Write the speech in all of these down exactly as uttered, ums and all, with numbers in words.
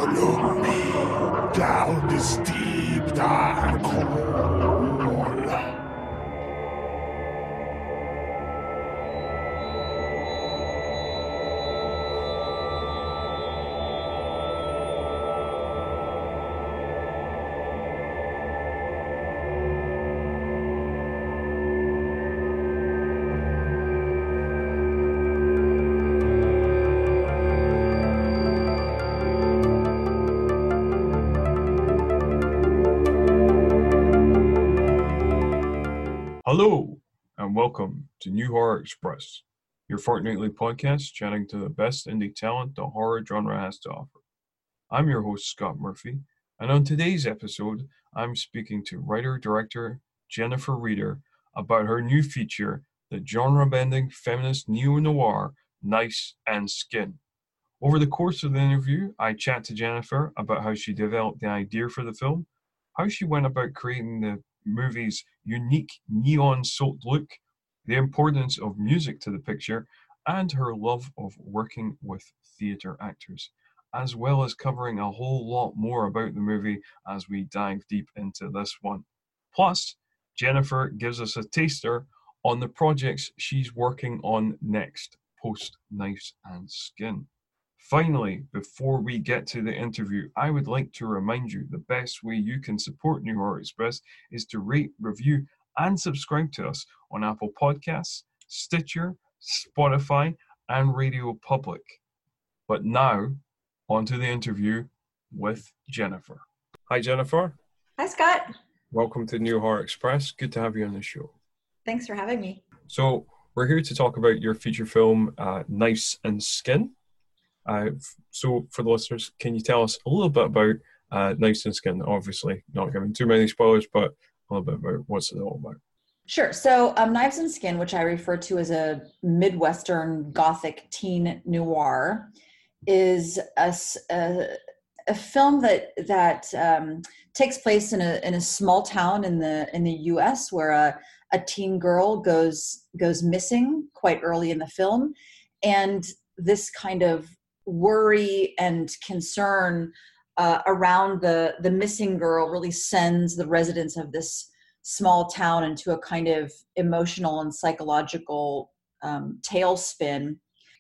Follow me down this deep, dark hole. Hello, and welcome to New Horror Express, your fortnightly podcast chatting to the best indie talent the horror genre has to offer. I'm your host, Scott Murphy, and on today's episode, I'm speaking to writer-director Jennifer Reeder about her new feature, the genre-bending feminist neo-noir, Knives and Skin. Over the course of the interview, I chat to Jennifer about how she developed the idea for the film, how she went about creating the movie's unique neon-soaked look, the importance of music to the picture, and her love of working with theatre actors, as well as covering a whole lot more about the movie as we dive deep into this one. Plus, Jennifer gives us a taster on the projects she's working on next, post Knives and Skin. Finally, before we get to the interview, I would like to remind you the best way you can support New Horror Express is to rate, review, and subscribe to us on Apple Podcasts, Stitcher, Spotify, and Radio Public. But now, on to the interview with Jennifer. Hi, Jennifer. Hi, Scott. Welcome to New Horror Express. Good to have you on the show. Thanks for having me. So, we're here to talk about your feature film, uh, Knives and Skin. Uh, so, for the listeners, can you tell us a little bit about uh, Knives and Skin? Obviously, not giving too many spoilers, but a little bit about what's it all about. Sure. So, um, Knives and Skin, which I refer to as a Midwestern Gothic teen noir, is a, a, a film that that um, takes place in a in a small town in the in the U S where a, a teen girl goes goes missing quite early in the film, and this kind of worry and concern uh, around the the missing girl really sends the residents of this small town into a kind of emotional and psychological um, tailspin,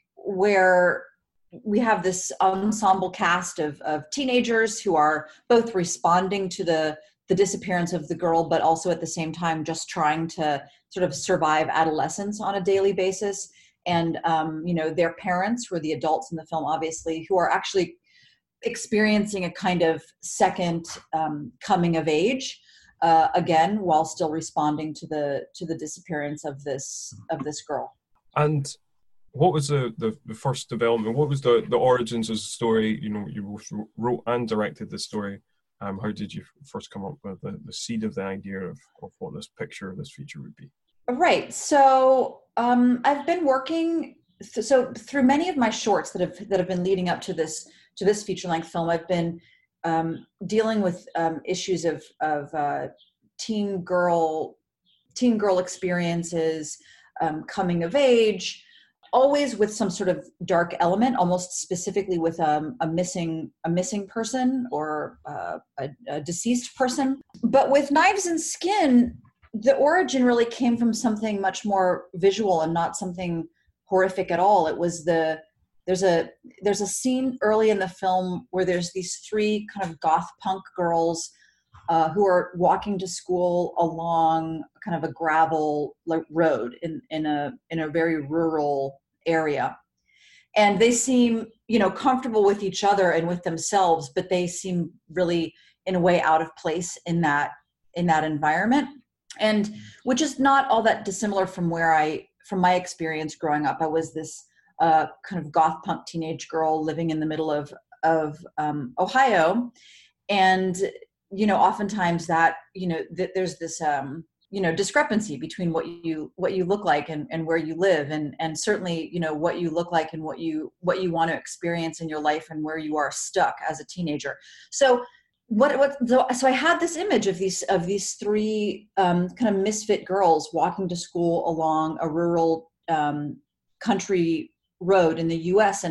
where we have this ensemble cast of of teenagers who are both responding to the the disappearance of the girl, but also at the same time just trying to sort of survive adolescence on a daily basis. And, um, you know, their parents, who are the adults in the film, obviously, who are actually experiencing a kind of second um, coming of age, uh, again, while still responding to the to the disappearance of this of this girl. And what was the, the, the first development? What was the, the origins of the story? You know, you both wrote and directed the story. Um, how did you first come up with the, the seed of the idea of, of what this picture of this feature would be? Right. So um, I've been working th- so through many of my shorts that have that have been leading up to this to this feature length film. I've been um, dealing with um, issues of of uh, teen girl teen girl experiences, um, coming of age, always with some sort of dark element, almost specifically with um, a missing a missing person or uh, a, a deceased person. But with Knives and Skin, the origin really came from something much more visual and not something horrific at all. It was the there's a there's a scene early in the film where there's these three kind of goth punk girls uh, who are walking to school along kind of a gravel road in in a in a very rural area, and they seem, you know, comfortable with each other and with themselves, but they seem really in a way out of place in that in that environment. And which is not all that dissimilar from where I, from my experience growing up. I was this uh, kind of goth punk teenage girl living in the middle of of um, Ohio, and you know, oftentimes that you know th- there's this um, you know discrepancy between what you what you look like and, and where you live, and and certainly you know what you look like and what you what you want to experience in your life and where you are stuck as a teenager. So. What, what, so, so I had this image of these, of these three um, kind of misfit girls walking to school along a rural um, country road in the U S. And,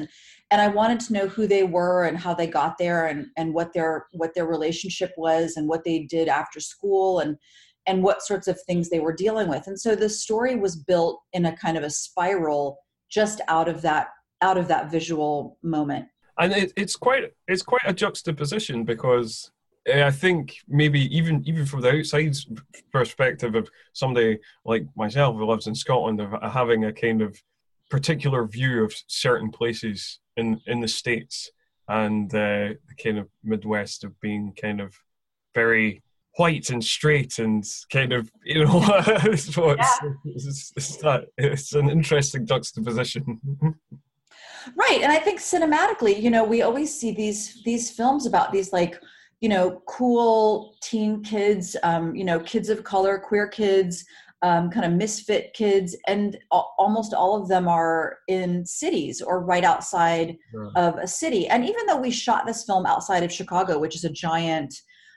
and I wanted to know who they were and how they got there, and and what their what their relationship was, and what they did after school, and and what sorts of things they were dealing with. And so the story was built in a kind of a spiral just out of that out of that visual moment. And it, it's quite it's quite a juxtaposition, because I think maybe even even from the outside perspective of somebody like myself who lives in Scotland, of having a kind of particular view of certain places in, in the States and uh, the kind of Midwest of being kind of very white and straight and kind of, you know, it's, yeah. it's, it's, it's, that, it's an interesting juxtaposition. Right. And I think cinematically, you know, we always see these these films about these, like, you know, cool teen kids, um, you know, kids of color, queer kids, um, kind of misfit kids. And a- almost all of them are in cities or right outside yeah. of a city. And even though we shot this film outside of Chicago, which is a giant,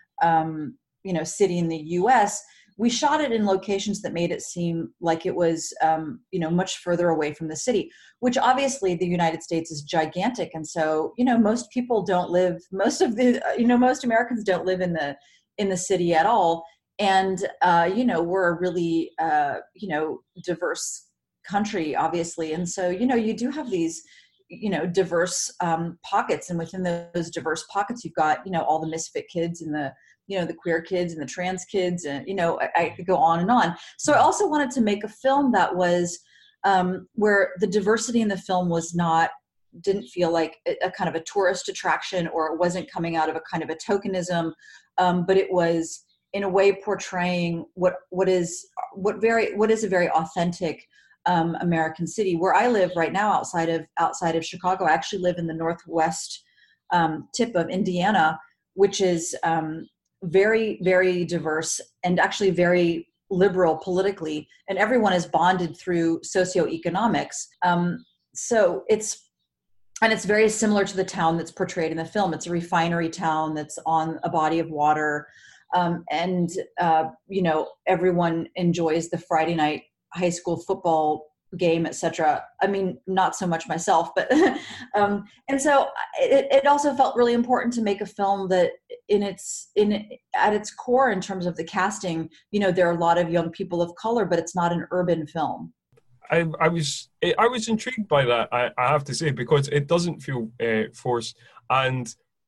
um, you know, city in the U S, we shot it in locations that made it seem like it was, um, you know, much further away from the city, which obviously the United States is gigantic. And so, you know, most people don't live, most of the, you know, most Americans don't live in the, in the city at all. And, uh, you know, we're a really, uh, you know, diverse country, obviously. And so, you know, you do have these, you know, diverse um, pockets. And within those diverse pockets, you've got, you know, all the misfit kids and the, you know, the queer kids and the trans kids, and, you know, I, I could go on and on. So I also wanted to make a film that was um, where the diversity in the film was not, didn't feel like a, a kind of a tourist attraction, or it wasn't coming out of a kind of a tokenism, um, but it was in a way portraying what, what is, what very, what is a very authentic um, American city. Where I live right now, outside of, outside of Chicago, I actually live in the Northwest um, tip of Indiana, which is, um, very, very diverse and actually very liberal politically, and everyone is bonded through socioeconomics. Um, so it's, and it's very similar to the town that's portrayed in the film. It's a refinery town that's on a body of water. Um, and, uh, you know, everyone enjoys the Friday night high school football game, et cetera. I mean, not so much myself, but, um, and so it, it also felt really important to make a film that in its, in, at its core, in terms of the casting, you know, there are a lot of young people of color, but it's not an urban film. I, I was, I was intrigued by that, I, I have to say, because it doesn't feel uh, forced, and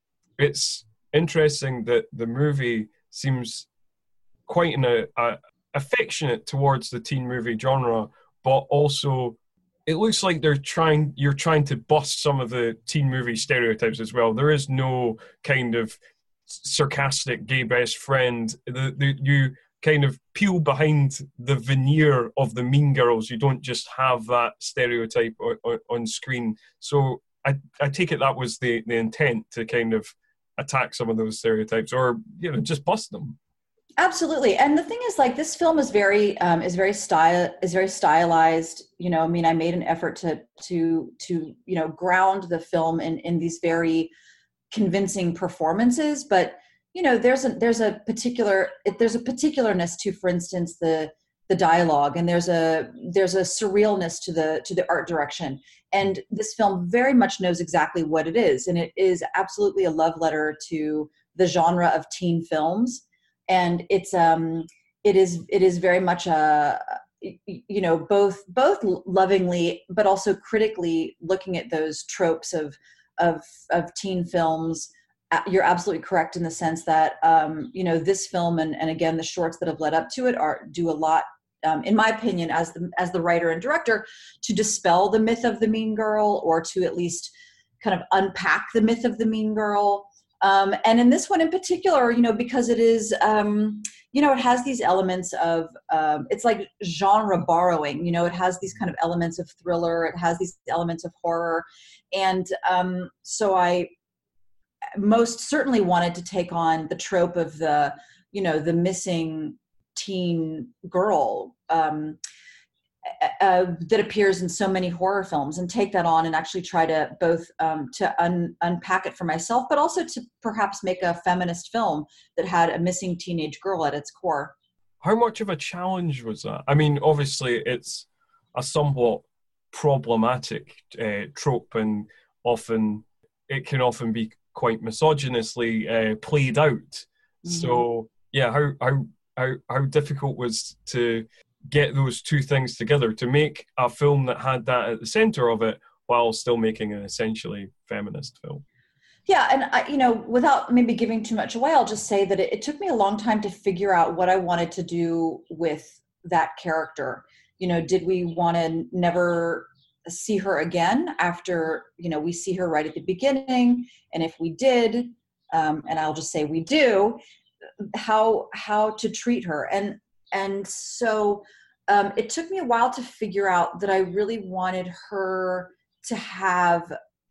it's interesting that the movie seems quite in a, a affectionate towards the teen movie genre, but also it looks like they're trying, you're trying to bust some of the teen movie stereotypes as well. There is no kind of sarcastic gay best friend. The, the, you kind of peel behind the veneer of the Mean Girls. You don't just have that stereotype on, on, on screen. So I, I take it that was the, the intent, to kind of attack some of those stereotypes, or, you know, just bust them. Absolutely. And the thing is, like, this film is very, um, is very style, is very stylized. You know, I mean, I made an effort to, to, to, you know, ground the film in, in these very convincing performances. But, you know, there's a, there's a particular, there's a particularness to, for instance, the, the dialogue, and there's a, there's a surrealness to the, to the art direction. And this film very much knows exactly what it is. And it is absolutely a love letter to the genre of teen films. And it's um it is it is very much a, you know, both both lovingly but also critically looking at those tropes of of of teen films. You're absolutely correct in the sense that um you know, this film and and again the shorts that have led up to it are do a lot, um, in my opinion, as the as the writer and director, to dispel the myth of the mean girl, or to at least kind of unpack the myth of the mean girl. Um, and in this one in particular, you know, because it is, um, you know, it has these elements of, um, it's like genre borrowing, you know, it has these kind of elements of thriller, it has these elements of horror. And um, so I most certainly wanted to take on the trope of the, you know, the missing teen girl, um, Uh, that appears in so many horror films, and take that on and actually try to both um, to un- unpack it for myself, but also to perhaps make a feminist film that had a missing teenage girl at its core. How much of a challenge was that? I mean, obviously it's a somewhat problematic uh, trope, and often it can often be quite misogynously uh, played out. Mm-hmm. So yeah, how how how how difficult was to get those two things together to make a film that had that at the center of it while still making an essentially feminist film? Yeah, and I, you know, without maybe giving too much away, I'll just say that it, it took me a long time to figure out what I wanted to do with that character. You know, did we want to never see her again after, you know, we see her right at the beginning? And if we did, um, and I'll just say we do, how how to treat her. And and so um, it took me a while to figure out that I really wanted her to have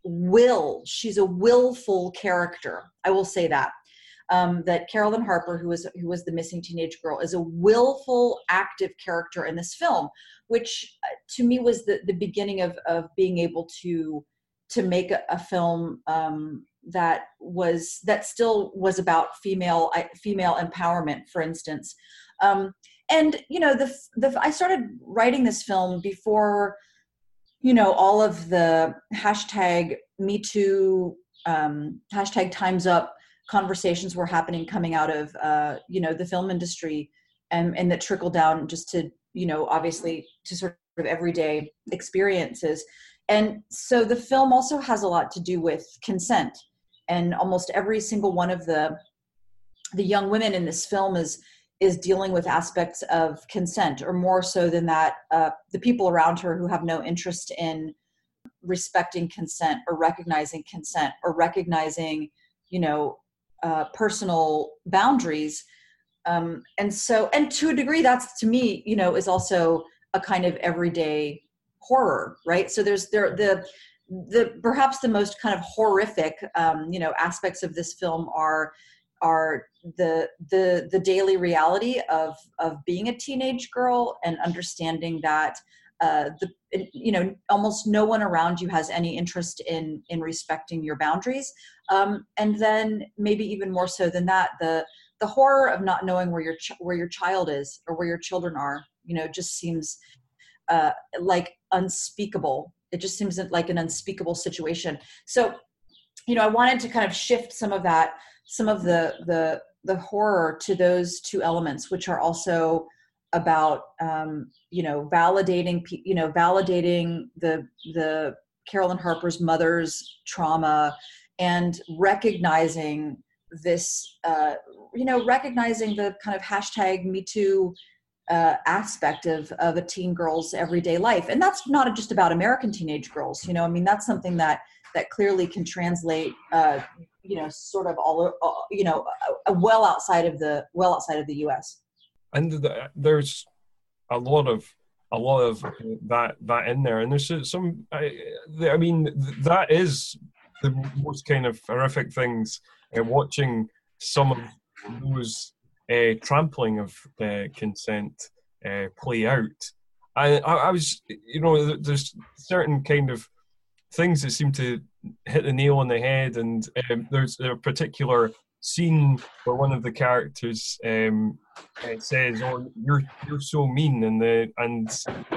will. She's a willful character. I will say that. Um, that Carolyn Harper, who was who was the missing teenage girl, is a willful, active character in this film, which uh, to me was the, the beginning of of being able to to make a, a film um, that was that still was about female female empowerment, for instance. Um, and you know, the the I started writing this film before, you know, all of the hashtag Me Too, um, hashtag Time's Up conversations were happening coming out of, uh, you know, the film industry, and, and that trickled down just to, you know, obviously to sort of everyday experiences. And so the film also has a lot to do with consent. And almost every single one of the the young women in this film is is dealing with aspects of consent, or more so than that, uh, the people around her who have no interest in respecting consent or recognizing consent or recognizing, you know, uh, personal boundaries. Um, and so, and to a degree, that's, to me, you know, is also a kind of everyday horror, right? So there's there the the perhaps the most kind of horrific, um, you know, aspects of this film are are the the the daily reality of of being a teenage girl and understanding that uh, the you know almost no one around you has any interest in in respecting your boundaries, um, and then maybe even more so than that, the the horror of not knowing where your ch- where your child is or where your children are. You know, just seems uh, like unspeakable. It just seems like an unspeakable situation. So, you know, I wanted to kind of shift some of that. some of the, the, the horror to those two elements, which are also about, um, you know, validating, you know, validating the, the Carolyn Harper's mother's trauma and recognizing this, uh, you know, recognizing the kind of hashtag Me Too uh, aspect of, of a teen girl's everyday life. And that's not just about American teenage girls. You know, I mean, that's something that, that clearly can translate, uh, you know, sort of all, uh, you know, uh, well outside of the, well outside of the U S. And the, there's a lot of, a lot of that, that in there. And there's some, I, I mean, that is the most kind of horrific things, uh, watching some of those uh, trampling of uh, consent uh, play out. I, I, I was, you know, there's certain kind of things that seem to hit the nail on the head, and um, there's a particular scene where one of the characters um, uh, says, "Oh, you're you're so mean," and the and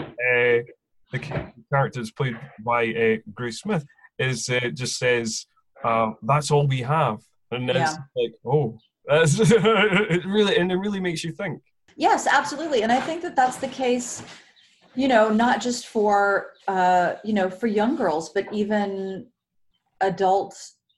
uh, the character is played by uh, Grace Smith is uh, just says, uh, "That's all we have," and it's yeah. like, oh, that's it really, and it really makes you think. Yes, absolutely, and I think that that's the case. You know, not just for, uh, you know, for young girls, but even adult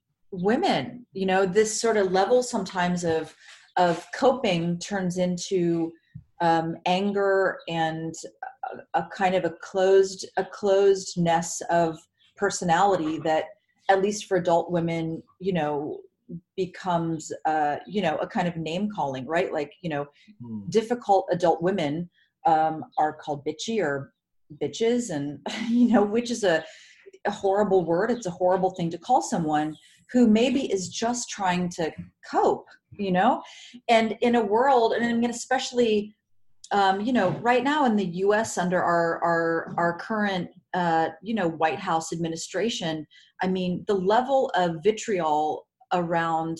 women. You know, this sort of level sometimes of of coping turns into um, anger and a, a kind of a closed, a closedness of personality that, at least for adult women, you know, becomes, uh, you know, a kind of name calling, right? Like, you know, mm. difficult adult women um, are called bitchy or bitches, and, you know, which is a, a horrible word. It's a horrible thing to call someone who maybe is just trying to cope, you know, and in a world, and I mean, especially, um, you know, right now in the U S under our, our, our current, uh, you know, White House administration, I mean, the level of vitriol around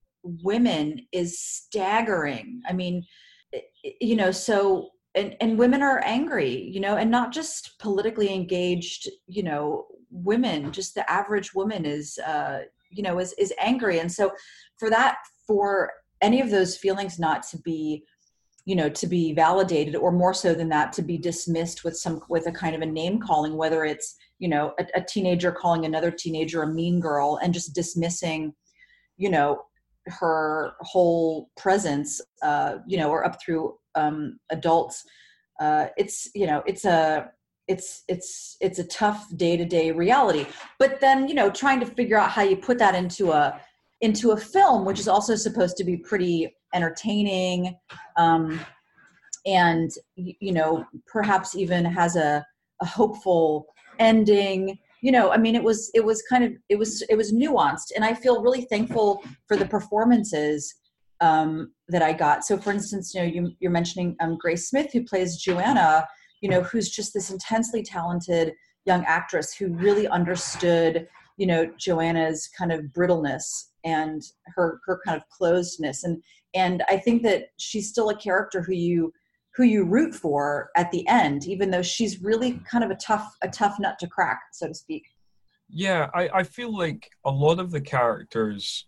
women is staggering. I mean, you know, so, and, and women are angry, you know, and not just politically engaged, you know, women, just the average woman is, uh, you know, is, is angry. And so for that, for any of those feelings not to be, you know, to be validated, or more so than that, to be dismissed with some, with a kind of a name calling, whether it's, you know, a, a teenager calling another teenager a mean girl and just dismissing, you know, her whole presence, uh, you know, or up through um, adults. Uh, it's, you know, it's a, it's, it's, it's a tough day-to-day reality, but then, you know, trying to figure out how you put that into a, into a film, which is also supposed to be pretty entertaining, um, and, you know, perhaps even has a, a hopeful ending. You know, I mean, it was, it was kind of, it was, it was nuanced, and I feel really thankful for the performances um, that I got. So for instance, you know, you, you're mentioning um, Grace Smith, who plays Joanna, you know, who's just this intensely talented young actress who really understood, you know, Joanna's kind of brittleness and her, her kind of closedness. And, and I think that she's still a character who you, who you root for at the end, even though she's really kind of a tough, a tough nut to crack, so to speak. Yeah, I, I feel like a lot of the characters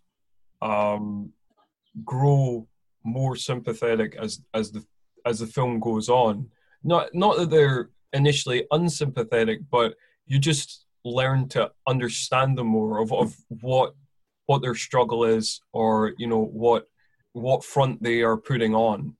um, grow more sympathetic as as the as the film goes on. Not not that they're initially unsympathetic, but you just learn to understand them more of, of what what their struggle is, or you know what what front they are putting on.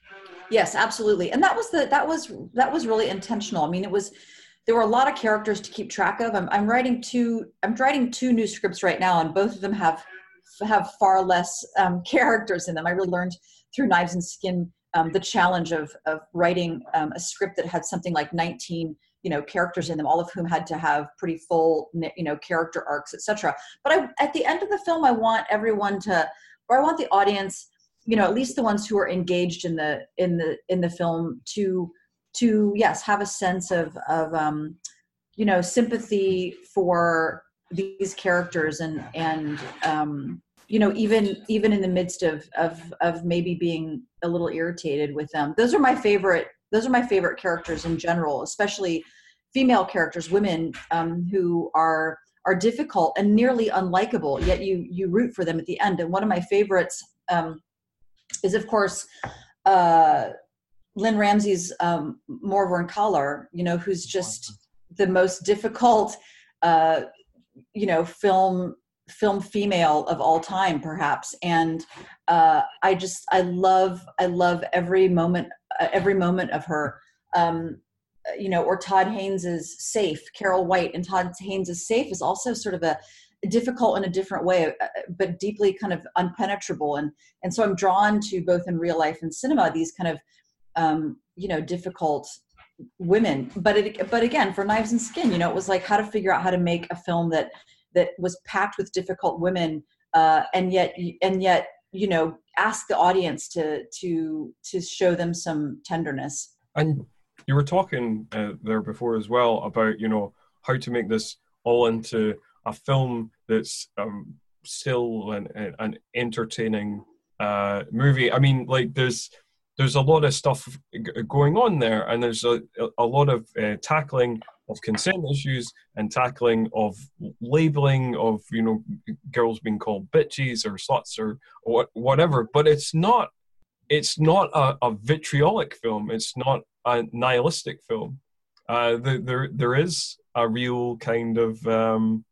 Yes, absolutely. And that was the, that was, that was really intentional. I mean, it was, there were a lot of characters to keep track of. I'm, I'm writing two, I'm writing two new scripts right now, and both of them have, have far less um, characters in them. I really learned through Knives and Skin um, the challenge of, of writing um, a script that had something like nineteen, you know, characters in them, all of whom had to have pretty full, you know, character arcs, et cetera. But I, at the end of the film, I want everyone to, or I want the audience, you know, at least the ones who are engaged in the in the in the film to to yes have a sense of of um, you know, sympathy for these characters, and and um, you know, even even in the midst of of of maybe being a little irritated with them. Those are my favorite. Those are my favorite characters in general, especially female characters, women um, who are are difficult and nearly unlikable, yet you you root for them at the end. And one of my favorites. Um, is of course uh, Lynn Ramsey's um, Morvenn Callar, you know, who's just the most difficult, uh, you know, film film female of all time, perhaps. And uh, I just, I love, I love every moment, uh, every moment of her. Um, you know, or Todd Haynes' Safe, Carol White, and Todd Haynes' Safe is also sort of a difficult in a different way, but deeply kind of unpenetrable. And, and so I'm drawn to, both in real life and cinema, these kind of, um, you know, difficult women. But it, but again, for Knives and Skin, you know, it was like how to figure out how to make a film that, that was packed with difficult women, uh, and yet, and yet, you know, ask the audience to, to, to show them some tenderness. And you were talking uh, there before as well about, you know, how to make this all into a film that's um, still an, an entertaining uh, movie. I mean, like there's there's a lot of stuff g- going on there, and there's a, a lot of uh, tackling of consent issues and tackling of labeling of, you know, girls being called bitches or sluts or, or whatever. But it's not it's not a, a vitriolic film. It's not a nihilistic film. Uh, the, there there is a real kind of um,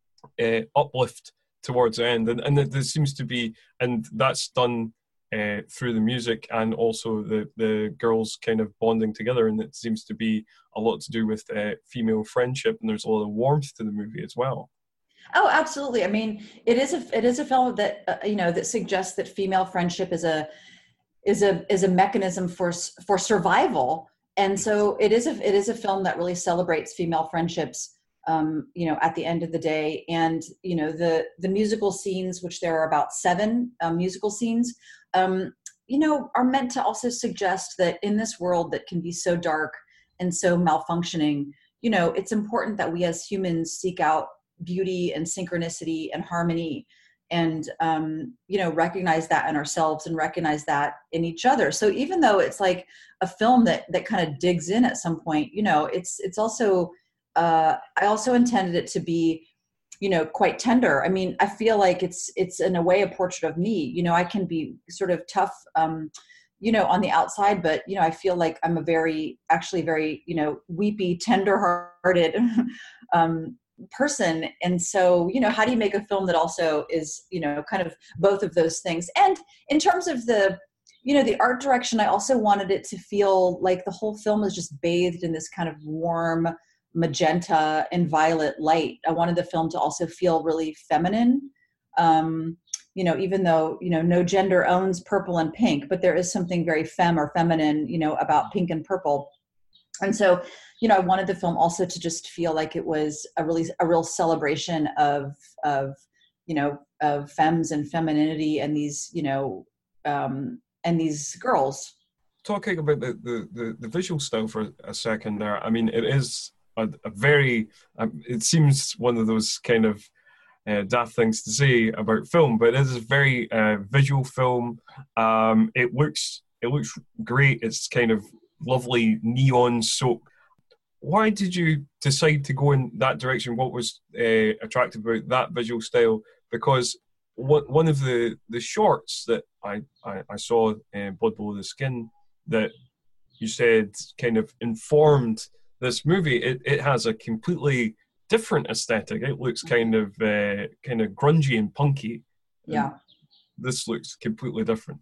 Uh, uplift towards the end, and, and there seems to be, and that's done uh, through the music and also the the girls kind of bonding together, and it seems to be a lot to do with uh, female friendship, and there's a lot of warmth to the movie as well. Oh, absolutely. I mean, it is a it is a film that uh, you know, that suggests that female friendship is a is a is a mechanism for for survival, and so it is a it is a film that really celebrates female friendships. Um, you know, at the end of the day, and you know, the the musical scenes, which there are about seven um, musical scenes, um, you know, are meant to also suggest that in this world that can be so dark and so malfunctioning, you know, it's important that we as humans seek out beauty and synchronicity and harmony, and um, you know, recognize that in ourselves and recognize that in each other. So even though it's like a film that that kind of digs in at some point, you know, it's it's also uh, I also intended it to be, you know, quite tender. I mean, I feel like it's, it's in a way a portrait of me. You know, I can be sort of tough, um, you know, on the outside, but, you know, I feel like I'm a very, actually very, you know, weepy, tender-hearted um, person. And so, you know, how do you make a film that also is, you know, kind of both of those things? And in terms of the, you know, the art direction, I also wanted it to feel like the whole film is just bathed in this kind of warm magenta and violet light. I wanted the film to also feel really feminine. Um, you know, even though, you know, no gender owns purple and pink, but there is something very femme or feminine, you know, about pink and purple. And so, you know, I wanted the film also to just feel like it was a really, a real celebration of, of, you know, of femmes and femininity and these, you know, um, and these girls. Talking about the, the, the, the visual style for a second there, I mean, it is a, a very, um, it seems one of those kind of uh, daft things to say about film, but it is a very uh, visual film. Um, it looks, it looks great. It's kind of lovely neon soap. Why did you decide to go in that direction? What was uh, attractive about that visual style? Because one one of the, the shorts that I, I, I saw, uh, Blood Below the Skin, that you said kind of informed this movie, it, it has a completely different aesthetic. It looks kind of uh, kind of grungy and punky. Yeah. And this looks completely different.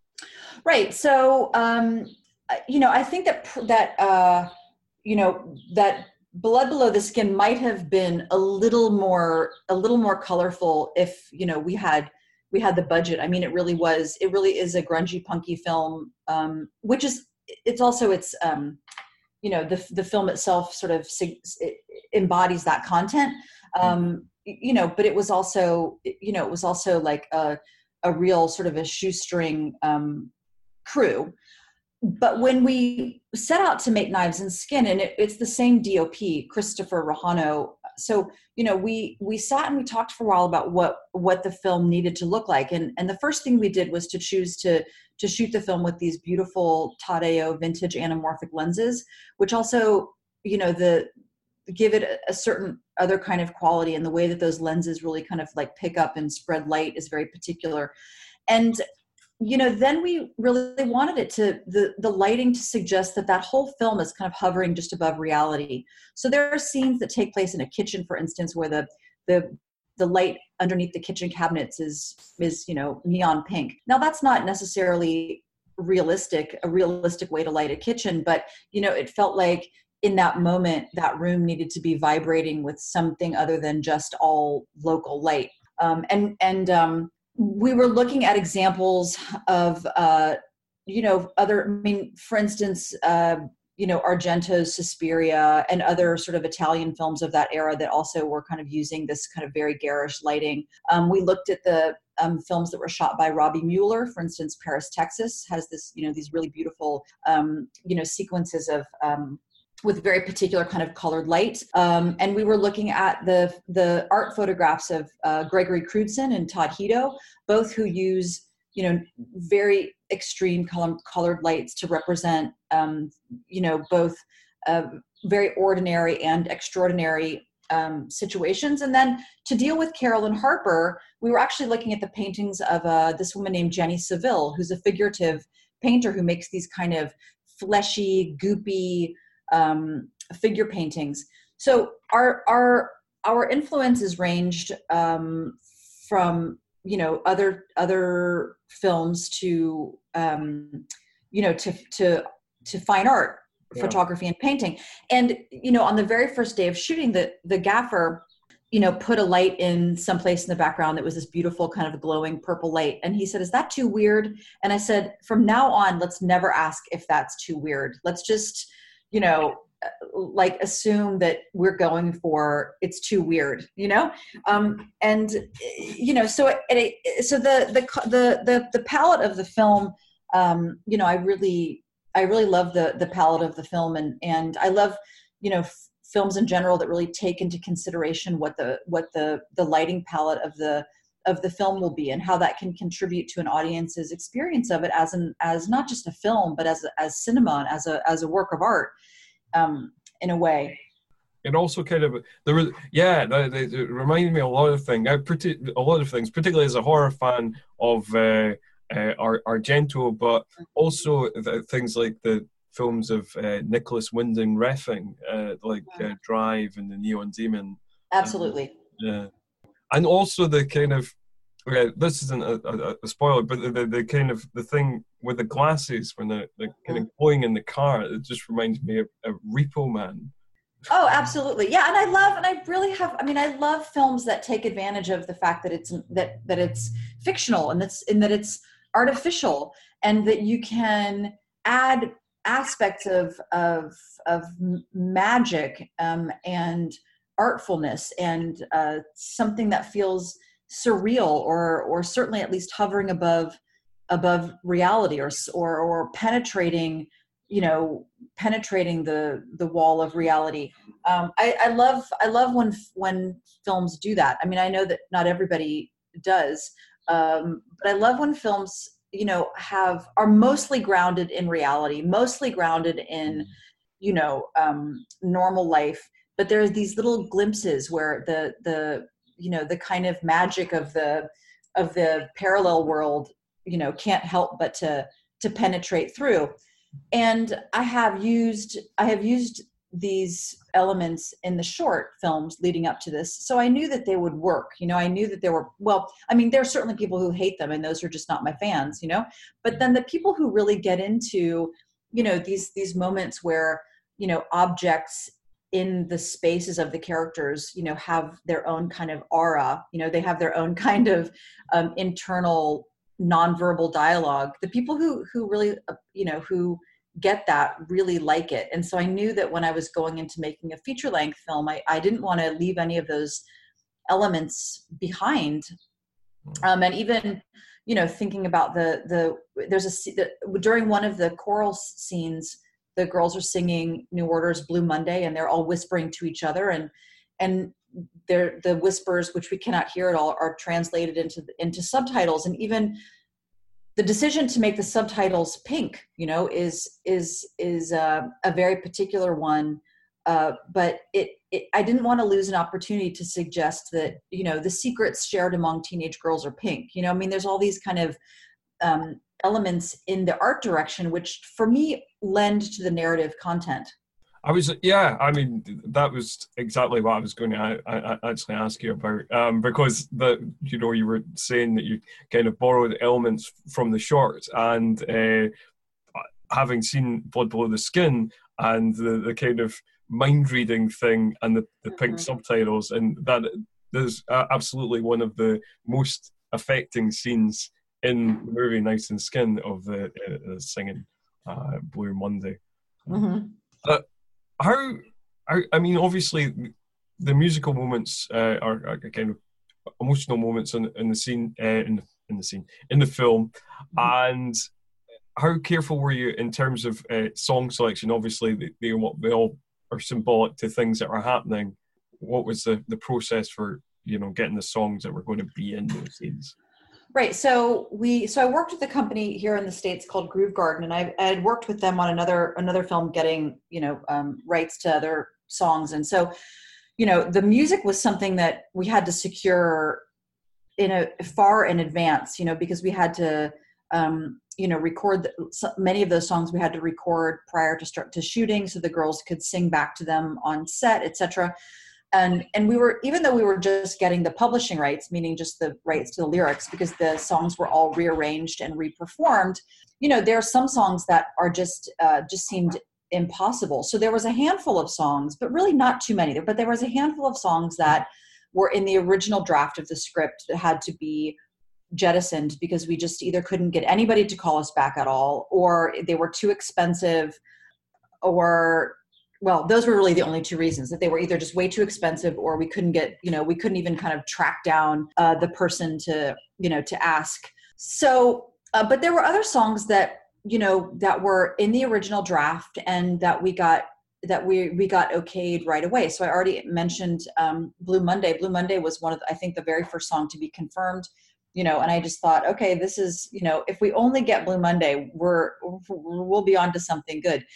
Right. So, um, you know, I think that, that uh, you know, that Blood Below the Skin might have been a little more, a little more colorful if, you know, we had, we had the budget. I mean, it really was, it really is a grungy, punky film, um, which is, it's also, it's, um, you know, the the film itself sort of it embodies that content, um, you know, but it was also, you know, it was also like a, a real sort of a shoestring um, crew. But when we set out to make Knives and Skin, and it, it's the same D O P, Christopher Rahano. So, you know, we we sat and we talked for a while about what what the film needed to look like. And and the first thing we did was to choose to to shoot the film with these beautiful Tadeo vintage anamorphic lenses, which also, you know, the give it a, a certain other kind of quality, and the way that those lenses really kind of like pick up and spread light is very particular. And you know, then we really wanted it to, the, the lighting to suggest that that whole film is kind of hovering just above reality. So there are scenes that take place in a kitchen, for instance, where the, the, the light underneath the kitchen cabinets is, is, you know, neon pink. Now that's not necessarily realistic, a realistic way to light a kitchen, but, you know, it felt like in that moment, that room needed to be vibrating with something other than just all local light. Um, and, and, um, we were looking at examples of, uh, you know, other, I mean, for instance, uh, you know, Argento's Suspiria and other sort of Italian films of that era that also were kind of using this kind of very garish lighting. Um, we looked at the um, films that were shot by Robbie Mueller. For instance, Paris, Texas has this, you know, these really beautiful, um, you know, sequences of, um, with very particular kind of colored light. Um, and we were looking at the the art photographs of uh, Gregory Crewdson and Todd Hito, both who use, you know, very extreme color, colored lights to represent, um, you know, both uh, very ordinary and extraordinary um, situations. And then to deal with Carolyn Harper, we were actually looking at the paintings of uh, this woman named Jenny Saville, who's a figurative painter who makes these kind of fleshy, goopy, Um, figure paintings. So our our our influences ranged um, from, you know, other other films to um, you know to to to fine art, Yeah. photography and painting. And you know, on the very first day of shooting, the the gaffer, you know, put a light in someplace in the background that was this beautiful kind of glowing purple light. And he said, "Is that too weird?" And I said, "From now on, let's never ask if that's too weird. Let's just, you know, like assume that we're going for it's too weird, you know?" Um, and, you know, so, it, it, so the, the, the, the, the palette of the film, um, you know, I really, I really love the, the palette of the film. And, and I love, you know, f- films in general that really take into consideration what the, what the, the lighting palette of the, of the film will be, and how that can contribute to an audience's experience of it as an, as not just a film, but as, as cinema and as a, as a work of art. Um, in a way. it also kind of there was yeah it, it reminded me a lot of things. I pretty a lot of things, particularly as a horror fan of uh, uh, Ar- Argento, but also the, things like the films of uh, Nicholas Winding Refn, uh, like uh, Drive and the Neon Demon. Absolutely. Um, yeah, and also the kind of okay, this isn't a, a, a spoiler, but the, the, the kind of the thing with the glasses when they're, they're kind of going in the car, it just reminds me of, of Repo Man. Oh, absolutely. Yeah. And I love, and I really have, I mean, I love films that take advantage of the fact that it's, that, that it's fictional and that's, and that it's artificial and that you can add aspects of, of, of magic um, and artfulness and uh, something that feels surreal or, or certainly at least hovering above, above reality or, or, or penetrating, you know, penetrating the the wall of reality. Um, I, I love I love when when films do that. I mean, I know that not everybody does, um, but I love when films, you know, have are mostly grounded in reality, mostly grounded in, you know, um, normal life. But there's these little glimpses where the the you know the kind of magic of the of the parallel world, you know, can't help but to to penetrate through. And I have used I have used these elements in the short films leading up to this. So I knew that they would work. You know, I knew that there were, well, I mean, there are certainly people who hate them and those are just not my fans, you know, but then the people who really get into, you know, these, these moments where, you know, objects in the spaces of the characters, you know, have their own kind of aura, you know, they have their own kind of um, internal nonverbal dialogue. The people who, who really, uh, you know, who get that really like it. And so I knew that when I was going into making a feature length film, I, I didn't want to leave any of those elements behind. Um, and even, you know, thinking about the, the, there's a, the, during one of the choral scenes, the girls are singing New Order's Blue Monday and they're all whispering to each other. And, and they're, the whispers, which we cannot hear at all, are translated into, into subtitles. And even the decision to make the subtitles pink, you know, is, is, is uh, a very particular one. Uh, but it, it, I didn't want to lose an opportunity to suggest that, you know, the secrets shared among teenage girls are pink. You know, I mean, there's all these kind of um, elements in the art direction, which for me lend to the narrative content. I was, yeah, I mean, that was exactly what I was going to I, I actually ask you about, um, because the, you know, you were saying that you kind of borrowed elements from the short, and uh, having seen Blood Below the Skin and the, the kind of mind reading thing and the, the pink mm-hmm. subtitles, and that is absolutely one of the most affecting scenes in the movie Night and Skin of the uh, singing uh, Blue Monday. Mm-hmm. Uh, How, I, I mean, obviously, the musical moments uh, are, are kind of emotional moments in, in the scene, uh, in, in the scene, in the film. Mm-hmm. And how careful were you in terms of uh, song selection? Obviously, they, they, they all are symbolic to things that are happening. What was the, the process for, you know, getting the songs that were going to be in those scenes? Right. So we, so I worked with a company here in the States called Groove Garden, and I, I had worked with them on another, another film getting, you know, um, rights to other songs. And so, you know, the music was something that we had to secure in a far in advance, you know, because we had to, um, you know, record the, so many of those songs we had to record prior to start to shooting so the girls could sing back to them on set, et cetera. And and we were, even though we were just getting the publishing rights, meaning just the rights to the lyrics, because the songs were all rearranged and reperformed, you know, there are some songs that are just, uh, just seemed impossible. So there was a handful of songs, but really not too many, but there was a handful of songs that were in the original draft of the script that had to be jettisoned because we just either couldn't get anybody to call us back at all, or they were too expensive, or well, those were really the only two reasons, that they were either just way too expensive or we couldn't get, you know, we couldn't even kind of track down uh, the person to, you know, to ask. So, uh, but there were other songs that, you know, that were in the original draft and that we got, that we, we got okayed right away. So I already mentioned um, Blue Monday. Blue Monday was one of, the, I think, the very first song to be confirmed, you know, and I just thought, okay, this is, you know, if we only get Blue Monday, we're, we'll be on to something good.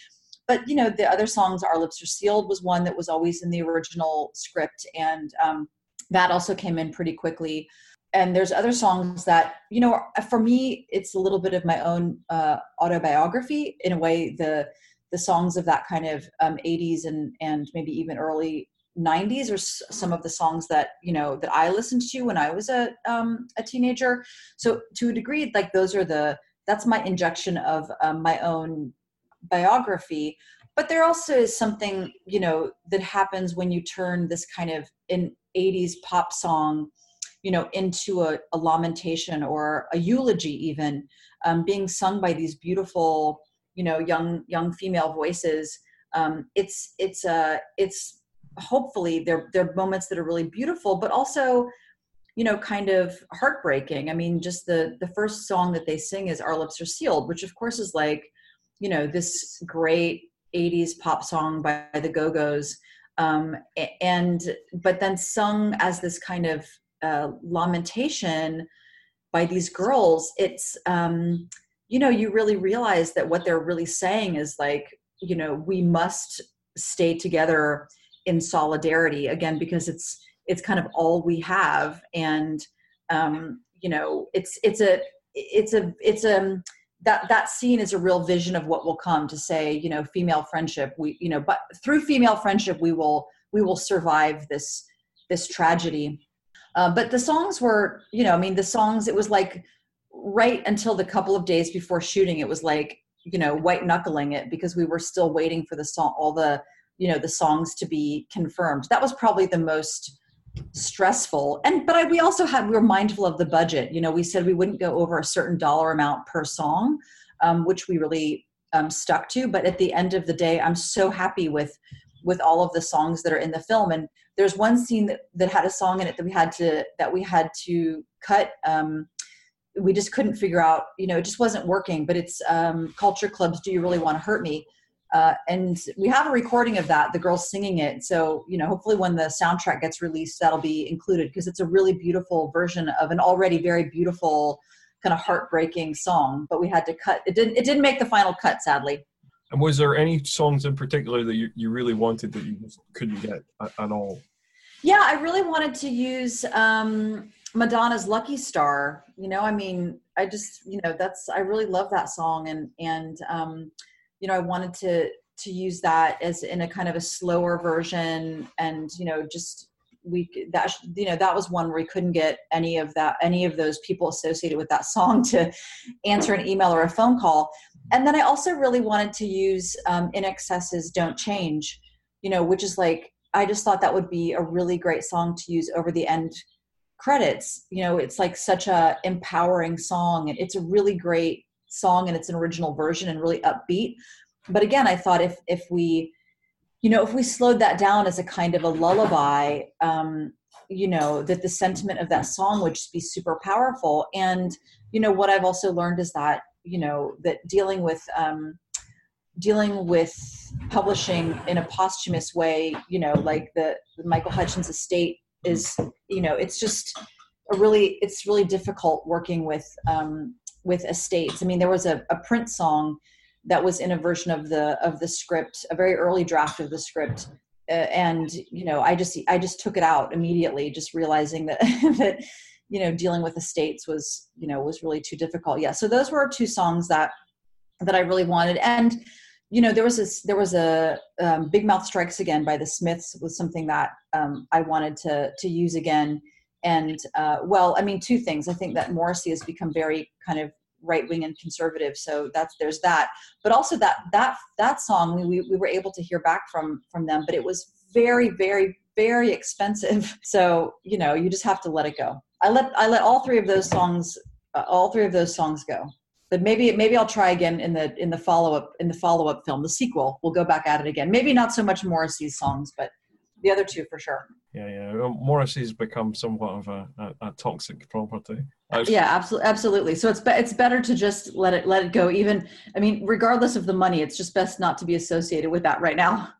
but, you know, the other songs, Our Lips Are Sealed was one that was always in the original script. And um, that also came in pretty quickly. And there's other songs that, you know, for me, it's a little bit of my own uh, autobiography in a way. The the songs of that kind of um, eighties and and maybe even early nineties are s- some of the songs that, you know, that I listened to when I was a um, a teenager. So to a degree, like those are the, that's my injection of um, my own biography. But there also is something, you know, that happens when you turn this kind of an eighties pop song, you know, into a, a lamentation or a eulogy, even um, being sung by these beautiful, you know, young young female voices. Um, it's it's uh, it's hopefully there there are moments that are really beautiful, but also, you know, kind of heartbreaking. I mean, just the the first song that they sing is "Our Lips Are Sealed," which of course is like, you know, this great eighties pop song by the Go-Go's, um, and but then sung as this kind of uh, lamentation by these girls. It's um, you know, you really realize that what they're really saying is like, you know, we must stay together in solidarity again, because it's it's kind of all we have. And um, you know, it's it's a it's a it's a that that scene is a real vision of what will come, to say, you know, female friendship, we, you know, but through female friendship we will we will survive this this tragedy. Uh, but the songs were, you know, I mean, the songs, it was like right until the couple of days before shooting, it was like, you know, white knuckling it, because we were still waiting for the song, all the, you know, the songs to be confirmed. That was probably the most stressful. And, but I, we also had, we were mindful of the budget. You know, we said we wouldn't go over a certain dollar amount per song, um, which we really um, stuck to. But at the end of the day, I'm so happy with, with all of the songs that are in the film. And there's one scene that, that had a song in it that we had to, that we had to cut. Um, we just couldn't figure out, you know, it just wasn't working, but it's um, Culture Club's Do You Really Want to Hurt Me? Uh, and we have a recording of that, the girls singing it. So, you know, hopefully when the soundtrack gets released, that'll be included, because it's a really beautiful version of an already very beautiful kind of heartbreaking song. But we had to cut, it didn't, it didn't make the final cut, sadly. And was there any songs in particular that you, you really wanted that you just couldn't get at, at all? Yeah, I really wanted to use um, Madonna's Lucky Star. You know, I mean, I just, you know, that's, I really love that song. And, and um, you know, I wanted to, to use that as in a kind of a slower version. And, you know, just, we, that, you know, that was one where we couldn't get any of that, any of those people associated with that song to answer an email or a phone call. And then I also really wanted to use um, In Excess's Don't Change, you know, which is like, I just thought that would be a really great song to use over the end credits. You know, it's like such a empowering song, and it's a really great song, and it's an original version and really upbeat. But again, I thought if, if we, you know, if we slowed that down as a kind of a lullaby, um, you know, that the sentiment of that song would just be super powerful. And, you know, what I've also learned is that, you know, that dealing with, um, dealing with publishing in a posthumous way, you know, like the, the Michael Hutchins estate is, you know, it's just a really, it's really difficult working with, um, with estates. I mean, there was a, a Prince song that was in a version of the, of the script, a very early draft of the script. Uh, and, you know, I just, I just took it out immediately, just realizing that, that, you know, dealing with estates was, you know, was really too difficult. Yeah. So those were two songs that, that I really wanted. And, you know, there was this, there was a um, Big Mouth Strikes Again by the Smiths was something that um, I wanted to to use again. And uh, well, I mean, two things. I think that Morrissey has become very kind of right wing and conservative, so that's there's that. But also that that that song we we were able to hear back from from them, but it was very very very expensive. So you know, you just have to let it go. I let I let all three of those songs uh, all three of those songs go. But maybe maybe I'll try again in the in the follow up in the follow up film, the sequel. We'll go back at it again. Maybe not so much Morrissey's songs, but the other two for sure. Yeah, yeah. Well, Morrissey's become somewhat of a, a, a toxic property. I've, yeah, absolutely, absolutely. So it's be, it's better to just let it let it go. Even I mean, regardless of the money, it's just best not to be associated with that right now.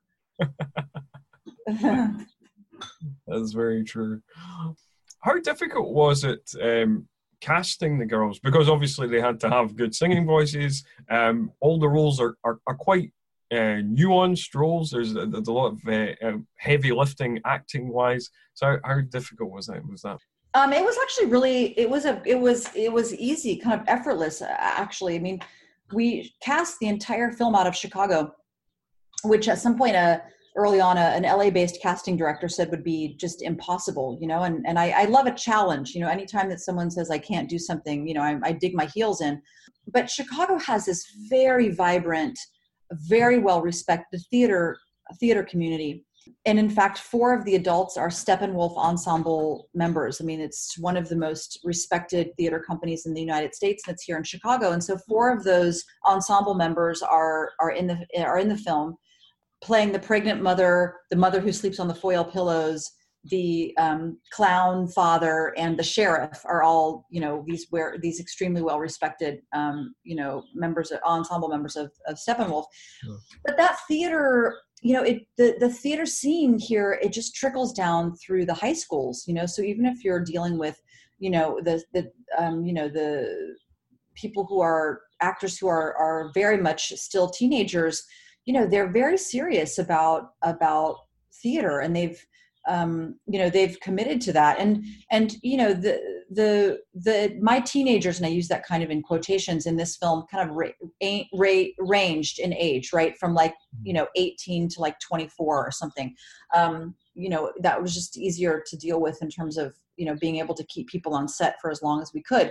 That's very true. How difficult was it? Um, casting the girls, because obviously they had to have good singing voices. Um, all the roles are, are, are quite uh, nuanced roles. There's, there's a lot of uh, uh, heavy lifting acting wise. So how, how difficult was that? Was that? Um, it was actually really, it was a, it was, it was easy, kind of effortless, actually. I mean, we cast the entire film out of Chicago, which at some point, uh, early on, a, an L A-based casting director said would be just impossible, you know, and, and I, I love a challenge, you know, anytime that someone says I can't do something, you know, I, I dig my heels in. But Chicago has this very vibrant, very well-respected theater, theater community. And in fact, four of the adults are Steppenwolf Ensemble members. I mean, it's one of the most respected theater companies in the United States, and it's here in Chicago. And so four of those ensemble members are are in the are in the film, playing the pregnant mother, the mother who sleeps on the foil pillows, the um, clown father, and the sheriff are all, you know, these where these extremely well respected, um, you know, members of ensemble members of, of Steppenwolf. Sure. But that theater, you know, it the, the theater scene here, it just trickles down through the high schools, you know, so even if you're dealing with, you know, the, the um, you know, the people who are actors who are, are very much still teenagers, you know, they're very serious about, about theater, and they've, um, you know, they've committed to that. And, and, you know, the, the, the, my teenagers, and I use that kind of in quotations in this film, kind of ra- ra- ranged in age, right? From like, you know, eighteen to like twenty-four or something. Um, you know, that was just easier to deal with in terms of, you know, being able to keep people on set for as long as we could.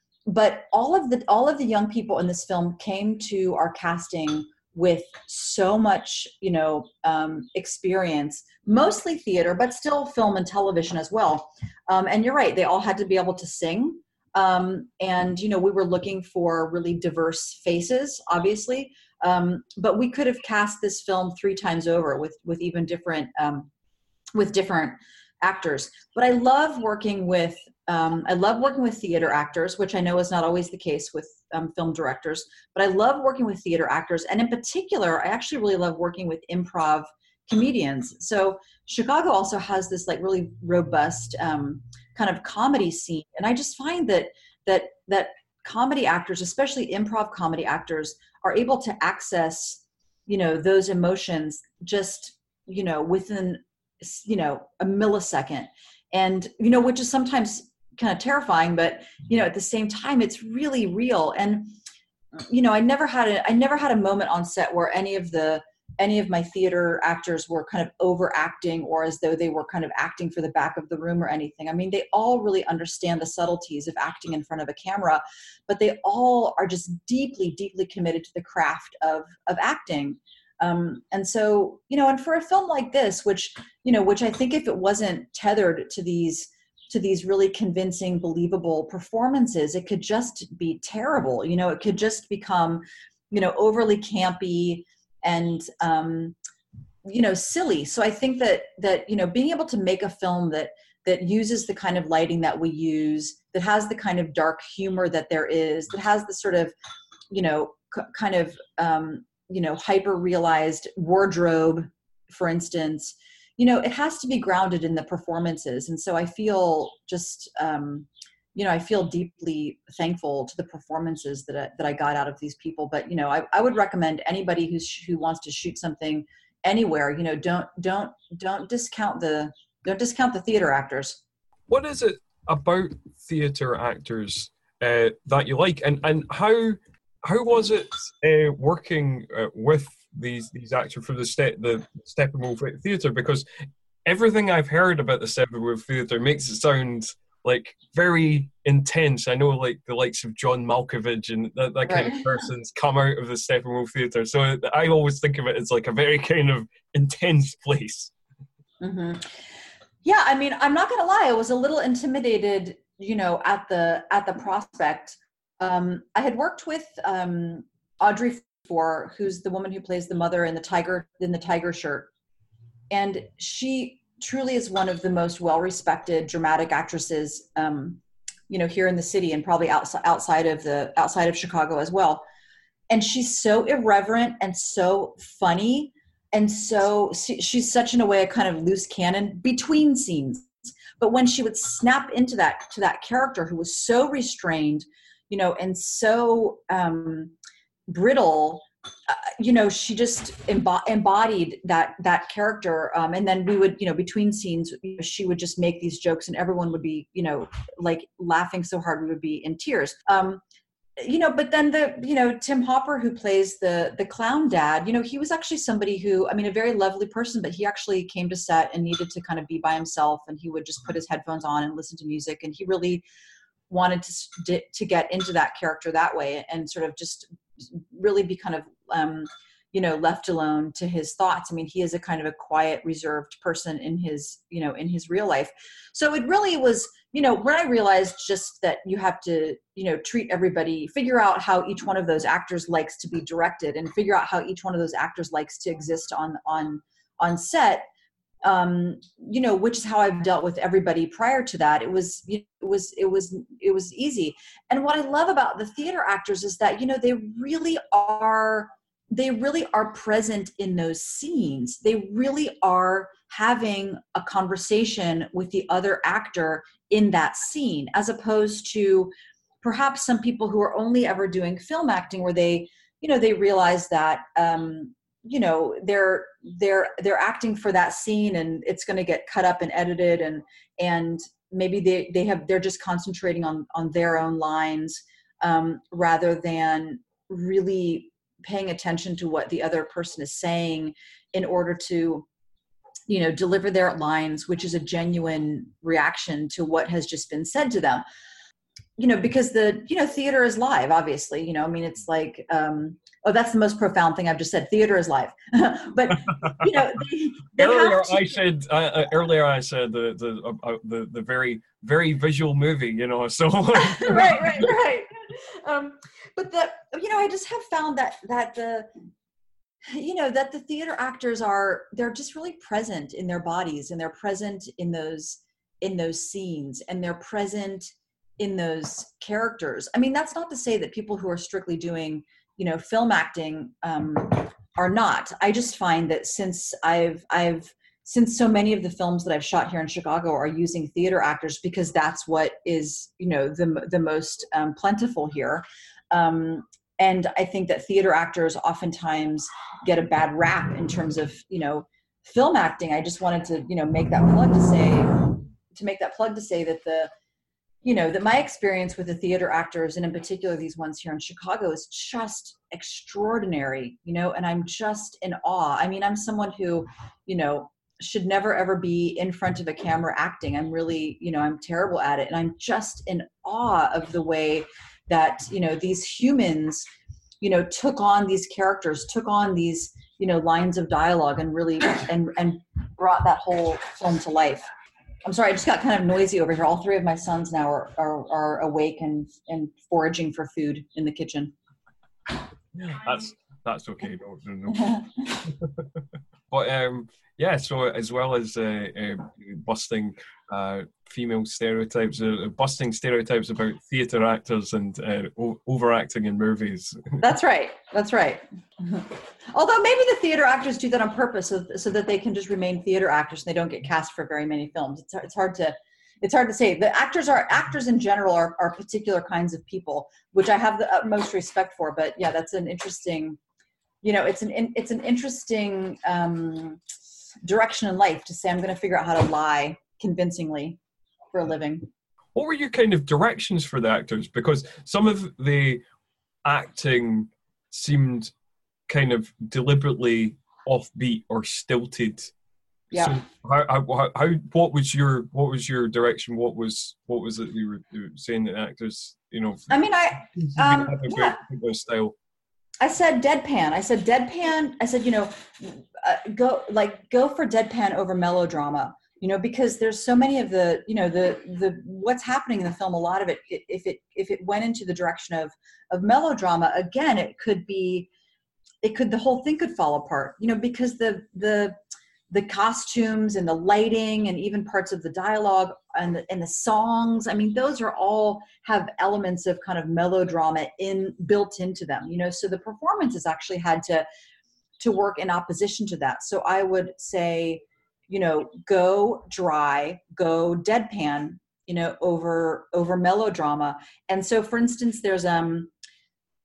But all of the, all of the young people in this film came to our casting with so much, you know, um, experience, mostly theater, but still film and television as well. Um, and you're right, they all had to be able to sing. Um, and, you know, we were looking for really diverse faces, obviously. Um, but we could have cast this film three times over with, with even different, um, with different actors. But I love working with, um, I love working with theater actors, which I know is not always the case with um, film directors, but I love working with theater actors. And in particular, I actually really love working with improv comedians. So Chicago also has this like really robust um, kind of comedy scene. And I just find that, that, that comedy actors, especially improv comedy actors, are able to access, you know, those emotions just, you know, within, you know, a millisecond. And, you know, which is sometimes kind of terrifying, but, you know, at the same time, it's really real. And, you know, I never had a, I never had a moment on set where any of the, any of my theater actors were kind of overacting or as though they were kind of acting for the back of the room or anything. I mean, they all really understand the subtleties of acting in front of a camera, but they all are just deeply, deeply committed to the craft of, of acting. Um, and so, you know, and for a film like this, which, you know, which I think if it wasn't tethered to these, to these really convincing, believable performances, it could just be terrible. You know, it could just become, you know, overly campy and, um, you know, silly. So I think that, that, you know, being able to make a film that, that uses the kind of lighting that we use, that has the kind of dark humor that there is, that has the sort of, you know, c- kind of, um, you know, hyper realized wardrobe, for instance, you know, it has to be grounded in the performances. And so I feel just, um, you know, I feel deeply thankful to the performances that I, that I got out of these people. But, you know, I, I would recommend anybody who's, who wants to shoot something anywhere, you know, don't, don't, don't discount the, don't discount the theater actors. What is it about theater actors uh, that you like? And, and how, how was it uh, working uh, with these these actors for the step the Steppenwolf Theatre? Because everything I've heard about the Steppenwolf Theatre makes it sound like very intense. I know like the likes of John Malkovich and that, that kind right. of person's come out of the Steppenwolf Theatre. So I always think of it as like a very kind of intense place. Mm-hmm. Yeah, I mean, I'm not going to lie. I was a little intimidated, you know, at the at the prospect. Um, I had worked with um, Audrey For, who's the woman who plays the mother in the tiger in the tiger shirt, and she truly is one of the most well-respected dramatic actresses, um, you know, here in the city and probably outside outside of the outside of Chicago as well. And she's so irreverent and so funny, and so she's such in a way a kind of loose cannon between scenes. But when she would snap into that to that character who was so restrained, you know, and so um, brittle, uh, you know, she just embo- embodied that that character. Um, and then we would, you know, between scenes, you know, she would just make these jokes, and everyone would be, you know, like laughing so hard we would be in tears. Um, you know, but then the, you know, Tim Hopper, who plays the the clown dad, you know, he was actually somebody who, I mean, a very lovely person, but he actually came to set and needed to kind of be by himself, and he would just put his headphones on and listen to music, and he really wanted to to get into that character that way, and sort of just really be kind of um you know, left alone to his thoughts. I mean, he is a kind of a quiet, reserved person in his, you know, in his real life. So it really was, you know, when I realized just that you have to, you know, treat everybody, figure out how each one of those actors likes to be directed, and figure out how each one of those actors likes to exist on on on set, um you know, which is how I've dealt with everybody prior to that. It was it was it was it was easy. And what I love about the theater actors is that, you know, they really are they really are present in those scenes. They really are having a conversation with the other actor in that scene, as opposed to perhaps some people who are only ever doing film acting, where they, you know, they realize that um you know, they're they're they're acting for that scene, and it's going to get cut up and edited, and and maybe they they have they're just concentrating on on their own lines, um, rather than really paying attention to what the other person is saying in order to, you know, deliver their lines, which is a genuine reaction to what has just been said to them. You know, because the, you know, theater is live, obviously, you know, I mean, it's like, um, oh, that's the most profound thing I've just said. Theater is live. But, you know, they, they earlier to- I said, uh, earlier I said the, the, uh, the, the very, very visual movie, you know, so. right, right, right. Um, but the, you know, I just have found that, that the, you know, that the theater actors are, they're just really present in their bodies, and they're present in those, in those scenes, and they're present in those characters. I mean, that's not to say that people who are strictly doing, you know, film acting um, are not. I just find that since I've, I've, since so many of the films that I've shot here in Chicago are using theater actors, because that's what is, you know, the, the most um, plentiful here. Um, and I think that theater actors oftentimes get a bad rap in terms of, you know, film acting. I just wanted to, you know, make that plug to say, to make that plug to say that the, you know, that my experience with the theater actors, and in particular these ones here in Chicago, is just extraordinary, you know, and I'm just in awe. I mean, I'm someone who, you know, should never ever be in front of a camera acting. I'm really, you know, I'm terrible at it. And I'm just in awe of the way that, you know, these humans, you know, took on these characters, took on these, you know, lines of dialogue, and really, and, and brought that whole film to life. I'm sorry, I just got kind of noisy over here. All three of my sons now are, are, are awake and, and foraging for food in the kitchen. That's, that's okay. No, no, no. But um, yeah, so as well as uh, uh, busting uh, female stereotypes, uh, busting stereotypes about theatre actors and uh, o- overacting in movies. That's right. That's right. Although maybe the theater actors do that on purpose, so, so that they can just remain theater actors and they don't get cast for very many films. It's it's hard to it's hard to say. The actors are actors in general are are particular kinds of people, which I have the utmost respect for. But yeah, that's an interesting. You know, it's an it's an interesting um, direction in life to say, I'm going to figure out how to lie convincingly for a living. What were your kind of directions for the actors? Because some of the acting seemed kind of deliberately offbeat or stilted. Yeah. So how, how, how what was your what was your direction? What was what was it you were, you were saying that actors, you know? I mean, I um, yeah. style. I said deadpan. I said deadpan. I said, you know, uh, go like go for deadpan over melodrama. You know, because there's so many of the, you know, the the what's happening in the film. A lot of it, if it if it went into the direction of of melodrama, again, it could be, it could the whole thing could fall apart. You know, because the the the costumes and the lighting and even parts of the dialogue and the, and the songs, I mean, those are all have elements of kind of melodrama in built into them, you know, so the performances actually had to, to work in opposition to that. So I would say, you know, go dry, go deadpan, you know, over, over melodrama. And so for instance, there's, um,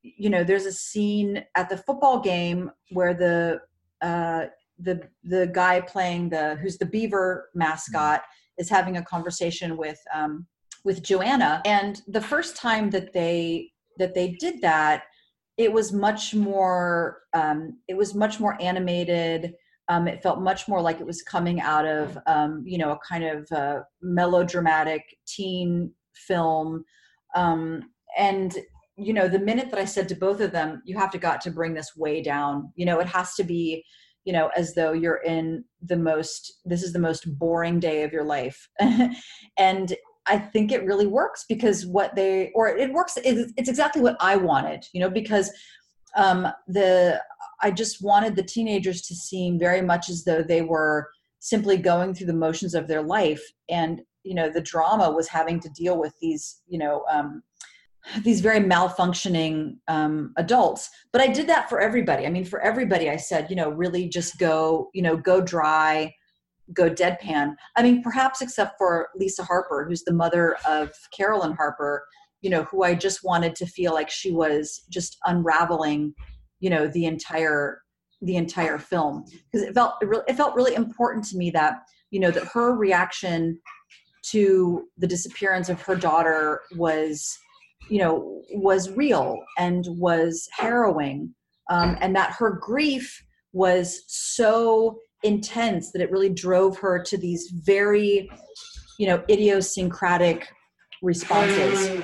you know, there's a scene at the football game where the uh, the the guy playing the who's the beaver mascot is having a conversation with um, with Joanna, and the first time that they that they did that, it was much more um, it was much more animated. Um, it felt much more like it was coming out of um, you know, a kind of uh, melodramatic teen film, um, and you know, the minute that I said to both of them, you have to got to bring this way down. You know, it has to be, you know, as though you're in the most, this is the most boring day of your life. And I think it really works because what they, or it works, it's, it's exactly what I wanted, you know, because um, the, I just wanted the teenagers to seem very much as though they were simply going through the motions of their life. And, you know, the drama was having to deal with these, you know, um, these very malfunctioning um, adults. But I did that for everybody. I mean, for everybody, I said, you know, really just go, you know, go dry, go deadpan. I mean, perhaps except for Lisa Harper, who's the mother of Carolyn Harper, you know, who I just wanted to feel like she was just unraveling, you know, the entire, the entire film. Because it felt, it, really, it felt really important to me that, you know, that her reaction to the disappearance of her daughter was, you know, was real and was harrowing, um, and that her grief was so intense that it really drove her to these very, you know, idiosyncratic responses.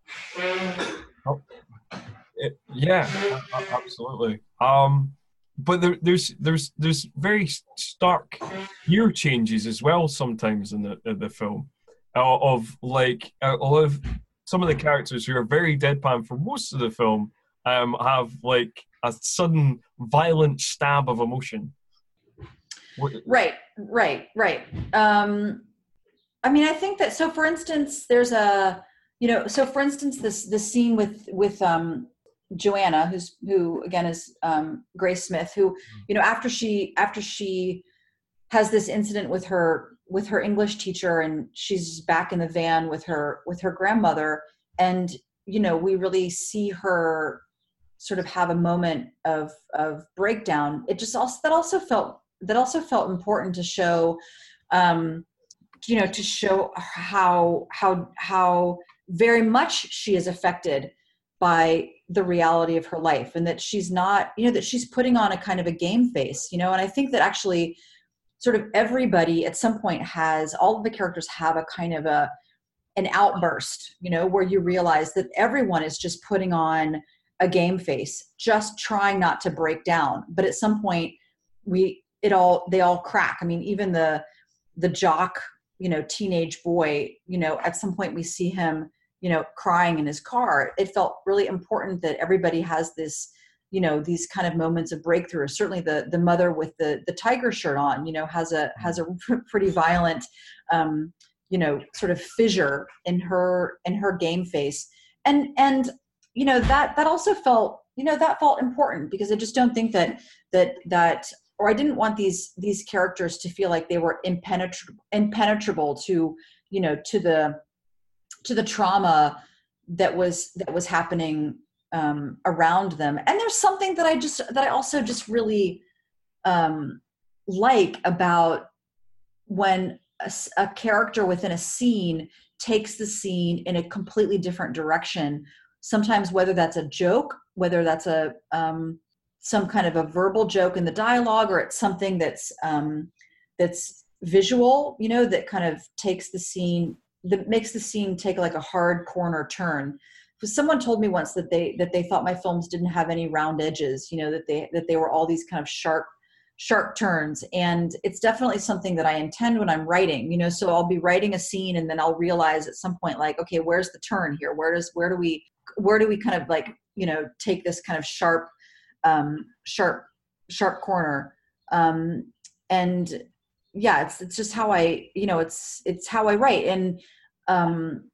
Oh, it, yeah, absolutely. Um, but there, there's there's there's very stark gear changes as well sometimes in the in the film, uh, of like a lot of some of the characters who are very deadpan for most of the film um, have like a sudden violent stab of emotion. Right, right, right. Um, I mean, I think that, so for instance, there's a, you know, so for instance, this, this scene with, with um, Joanna, who's, who again is um, Grace Smith, who, you know, after she, after she has this incident with her, with her English teacher, and she's back in the van with her, with her grandmother. And, you know, we really see her sort of have a moment of, of breakdown. It just also, that also felt, that also felt important to show, um, you know, to show how, how, how very much she is affected by the reality of her life, and that she's not, you know, that she's putting on a kind of a game face, you know. And I think that actually sort of everybody at some point has, all of the characters have a kind of a, an outburst, you know, where you realize that everyone is just putting on a game face, just trying not to break down. But at some point we, it all, they all crack. I mean, even the, the jock, you know, teenage boy, you know, at some point we see him, you know, crying in his car. It felt really important that everybody has this, you know, these kind of moments of breakthrough. Certainly the, the mother with the, the tiger shirt on, you know, has a, has a pretty violent, um, you know, sort of fissure in her, in her game face. And, and, you know, that, that also felt, you know, that felt important, because I just don't think that, that, that, or I didn't want these, these characters to feel like they were impenetrable, impenetrable to, you know, to the, to the trauma that was, that was happening um, around them. And there's something that I just, that I also just really um, like about when a, a character within a scene takes the scene in a completely different direction. Sometimes whether that's a joke, whether that's a, um, some kind of a verbal joke in the dialogue, or it's something that's, um, that's visual, you know, that kind of takes the scene, that makes the scene take like a hard corner turn. Because someone told me once that they, that they thought my films didn't have any round edges, you know, that they, that they were all these kind of sharp, sharp turns. And it's definitely something that I intend when I'm writing, you know. So I'll be writing a scene and then I'll realize at some point, like, okay, where's the turn here? Where does, where do we, where do we kind of like, you know, take this kind of sharp, um, sharp, sharp corner. Um, and yeah, it's, it's just how I, you know, it's, it's how I write. And, um,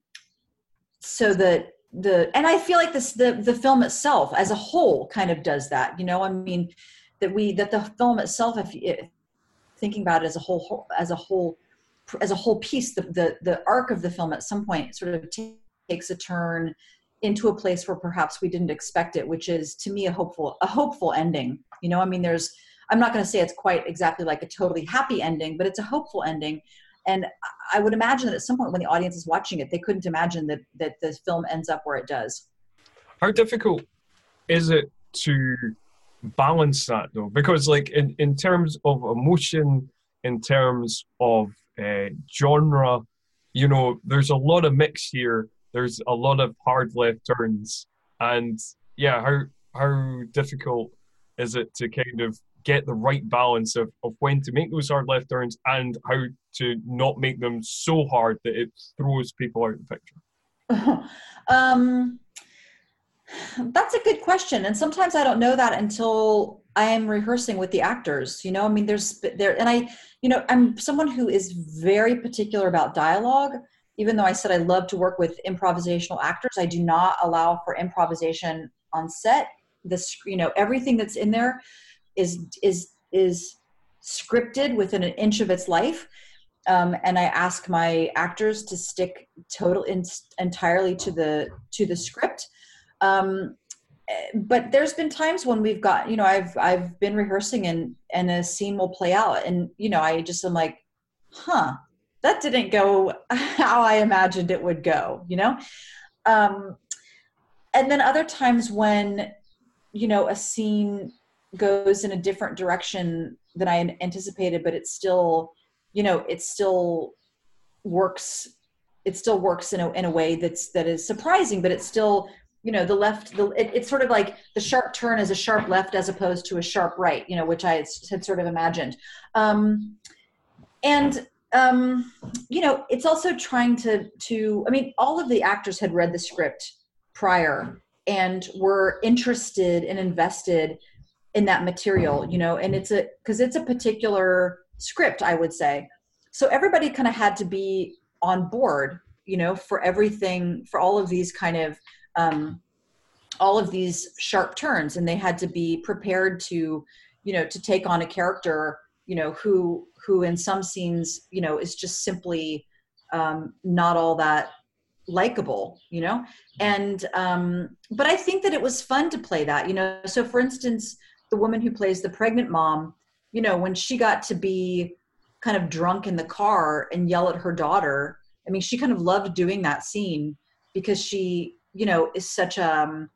so that the, and I feel like this, the, the film itself as a whole kind of does that, you know. I mean, that we, that the film itself, if you, thinking about it as a whole, as a whole, as a whole piece, the, the, the arc of the film at some point sort of t- takes a turn into a place where perhaps we didn't expect it, which is to me a hopeful, a hopeful ending. You know, I mean, there's, I'm not going to say it's quite exactly like a totally happy ending, but it's a hopeful ending. And I would imagine that at some point when the audience is watching it, they couldn't imagine that, that the film ends up where it does. How difficult is it to balance that though? Because like in, in terms of emotion, in terms of uh, genre, you know, there's a lot of mix here. There's a lot of hard left turns. And yeah, how how difficult is it to kind of get the right balance of, of when to make those hard left turns and how to not make them so hard that it throws people out of the picture? um, that's a good question. And sometimes I don't know that until I am rehearsing with the actors, you know, I mean, there's there, and I, you know, I'm someone who is very particular about dialogue. Even though I said I love to work with improvisational actors, I do not allow for improvisation on set. This, you know, everything that's in there is is is scripted within an inch of its life, um, and I ask my actors to stick total in, entirely to the to the script. Um, but there's been times when we've got, you know, I've I've been rehearsing and and a scene will play out, and you know, I just am like, huh, that didn't go how I imagined it would go, you know. Um, and then other times when, you know, a scene goes in a different direction than I anticipated, but it still, you know, it still works. It still works in a in a way that's that is surprising, but it's still, you know, the left. The it, it's sort of like the sharp turn is a sharp left as opposed to a sharp right, you know, which I had, had sort of imagined. Um, and um, you know, it's also trying to to. I mean, all of the actors had read the script prior and were interested and invested in that material, you know, and it's a, cause it's a particular script, I would say. So everybody kind of had to be on board, you know, for everything, for all of these kind of, um, all of these sharp turns. And they had to be prepared to, you know, to take on a character, you know, who, who in some scenes, you know, is just simply, um, not all that likable, you know? And, um, but I think that it was fun to play that, you know? So for instance, the woman who plays the pregnant mom, you know, when she got to be kind of drunk in the car and yell at her daughter, I mean, she kind of loved doing that scene because she, you know, is such a, um,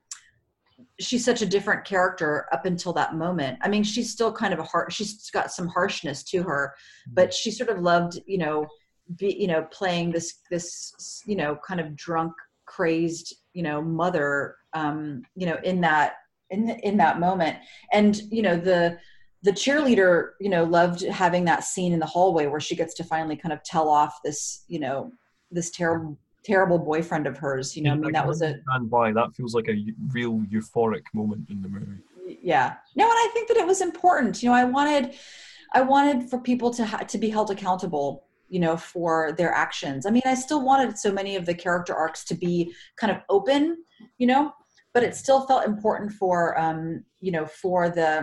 she's such a different character up until that moment. I mean, she's still kind of a hard, she's got some harshness to her, but she sort of loved, you know, be, you know, playing this, this, you know, kind of drunk, crazed, you know, mother, um, you know, in that, in in that moment. And, you know, the, the cheerleader, you know, loved having that scene in the hallway where she gets to finally kind of tell off this, you know, this terrible, terrible boyfriend of hers, you know, I mean, that was a, stand by, that feels like a real euphoric moment in the movie. Yeah. No, and I think that it was important, you know, I wanted, I wanted for people to ha- to be held accountable, you know, for their actions. I mean, I still wanted so many of the character arcs to be kind of open, you know, but it still felt important for, um, you know, for the,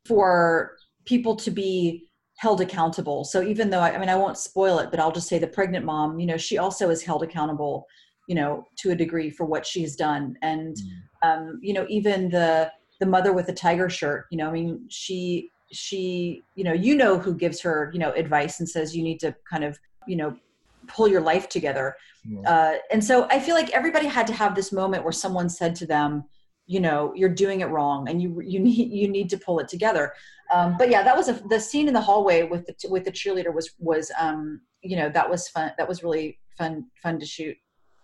for people to be held accountable. So even though, I, I mean, I won't spoil it, but I'll just say the pregnant mom, you know, she also is held accountable, you know, to a degree for what she's done. And, um, you know, even the, the mother with the tiger shirt, you know, I mean, she, she, you know, you know, who gives her, you know, advice and says, you need to kind of, you know, pull your life together. Yeah. Uh, and so I feel like everybody had to have this moment where someone said to them, you know, you're doing it wrong and you, you need, you need to pull it together. Um, but yeah, that was a, the scene in the hallway with the, with the cheerleader was, was, um, you know, that was fun. That was really fun, fun to shoot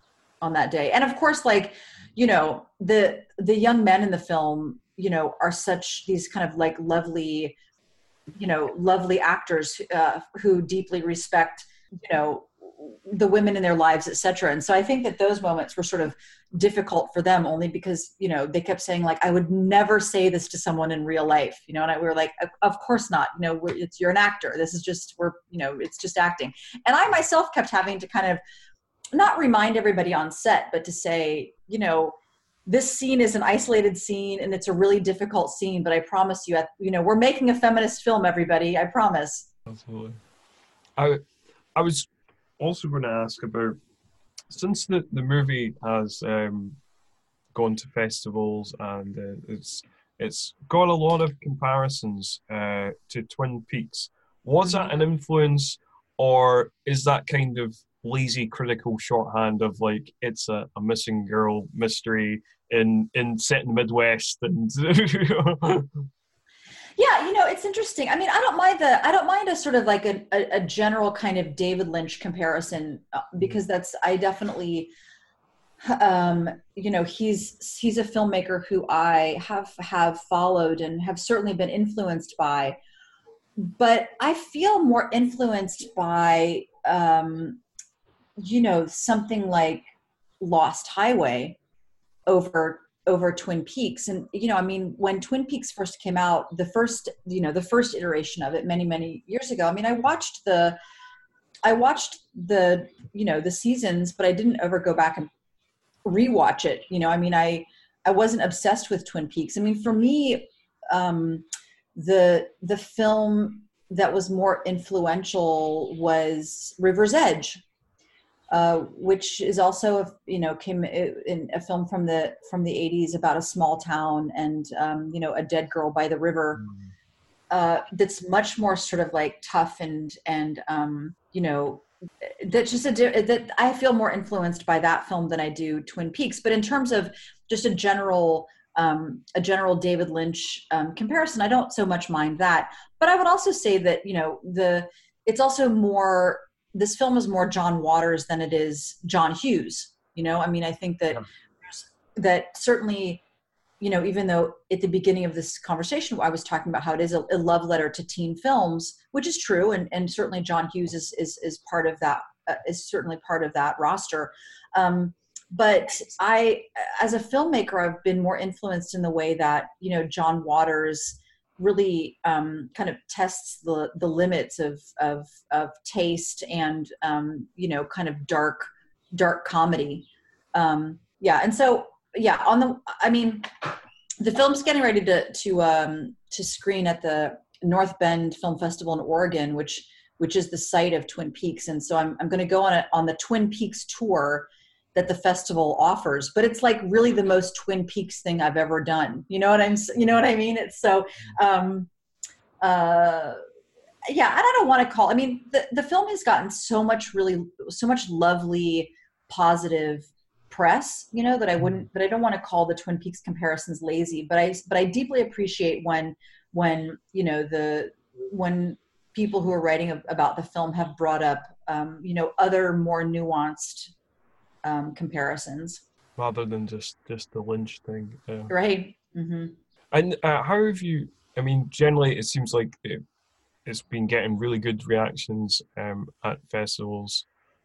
on that day. And of course, like, you know, the, the young men in the film, you know, are such these kind of like lovely, you know, lovely actors uh, who deeply respect, you know, the women in their lives, et cetera. And so I think that those moments were sort of difficult for them only because, you know, they kept saying like, I would never say this to someone in real life, you know, and I, we were like, of course not, you know, we're, it's, you're an actor. This is just, we're, you know, it's just acting. And I myself kept having to kind of not remind everybody on set, but to say, you know, this scene is an isolated scene and it's a really difficult scene, but I promise you, at, you know, we're making a feminist film, everybody. I promise. Absolutely. I, I was also going to ask about, since the, the movie has um, gone to festivals, and uh, it's it's got a lot of comparisons uh, to Twin Peaks. Was that an influence, or is that kind of lazy critical shorthand of like it's a, a missing girl mystery in in set in the Midwest and Yeah, you know, it's interesting. I mean, I don't mind the I don't mind a sort of like a, a, a general kind of David Lynch comparison, uh, because that's I definitely um you know, he's he's a filmmaker who I have have followed and have certainly been influenced by, but I feel more influenced by um you know, something like Lost Highway over over Twin Peaks. And, you know, I mean, when Twin Peaks first came out, the first, you know, the first iteration of it many, many years ago, I mean, I watched the, I watched the, you know, the seasons, but I didn't ever go back and rewatch it. You know, I mean, I, I wasn't obsessed with Twin Peaks. I mean, for me, um, the, the film that was more influential was River's Edge. Uh, which is also, a, you know, came in a film from the from the eighties about a small town and, um, you know, a dead girl by the river. Uh, that's much more sort of like tough and and um, you know, that's just a that I feel more influenced by that film than I do Twin Peaks. But in terms of just a general um, a general David Lynch um, comparison, I don't so much mind that. But I would also say that, you know, the it's also more. This film is more John Waters than it is John Hughes. You know, I mean, I think that, yeah. that certainly, you know, even though at the beginning of this conversation, I was talking about how it is a, a love letter to teen films, which is true. And, and certainly John Hughes is, is, is part of that, uh, is certainly part of that roster. Um, but I, as a filmmaker, I've been more influenced in the way that, you know, John Waters really um, kind of tests the the limits of of of taste and um, you know, kind of dark dark comedy. Um, yeah, and so yeah, on the I mean, the film's getting ready to to um, to screen at the North Bend Film Festival in Oregon, which which is the site of Twin Peaks, and so I'm I'm going to go on a on the Twin Peaks tour that the festival offers, but it's like really the most Twin Peaks thing I've ever done. You know what I'm, you know what I mean? It's so, um, uh, yeah, and I don't want to call, I mean, the, the film has gotten so much really, so much lovely, positive press, you know, that I wouldn't, but I don't want to call the Twin Peaks comparisons lazy, but I, but I deeply appreciate when, when, you know, the, when people who are writing about the film have brought up, um, you know, other more nuanced um comparisons rather than just just the Lynch thing, yeah. Right. Mm-hmm. And uh, how have you, I mean, generally it seems like it, it's been getting really good reactions um at festivals.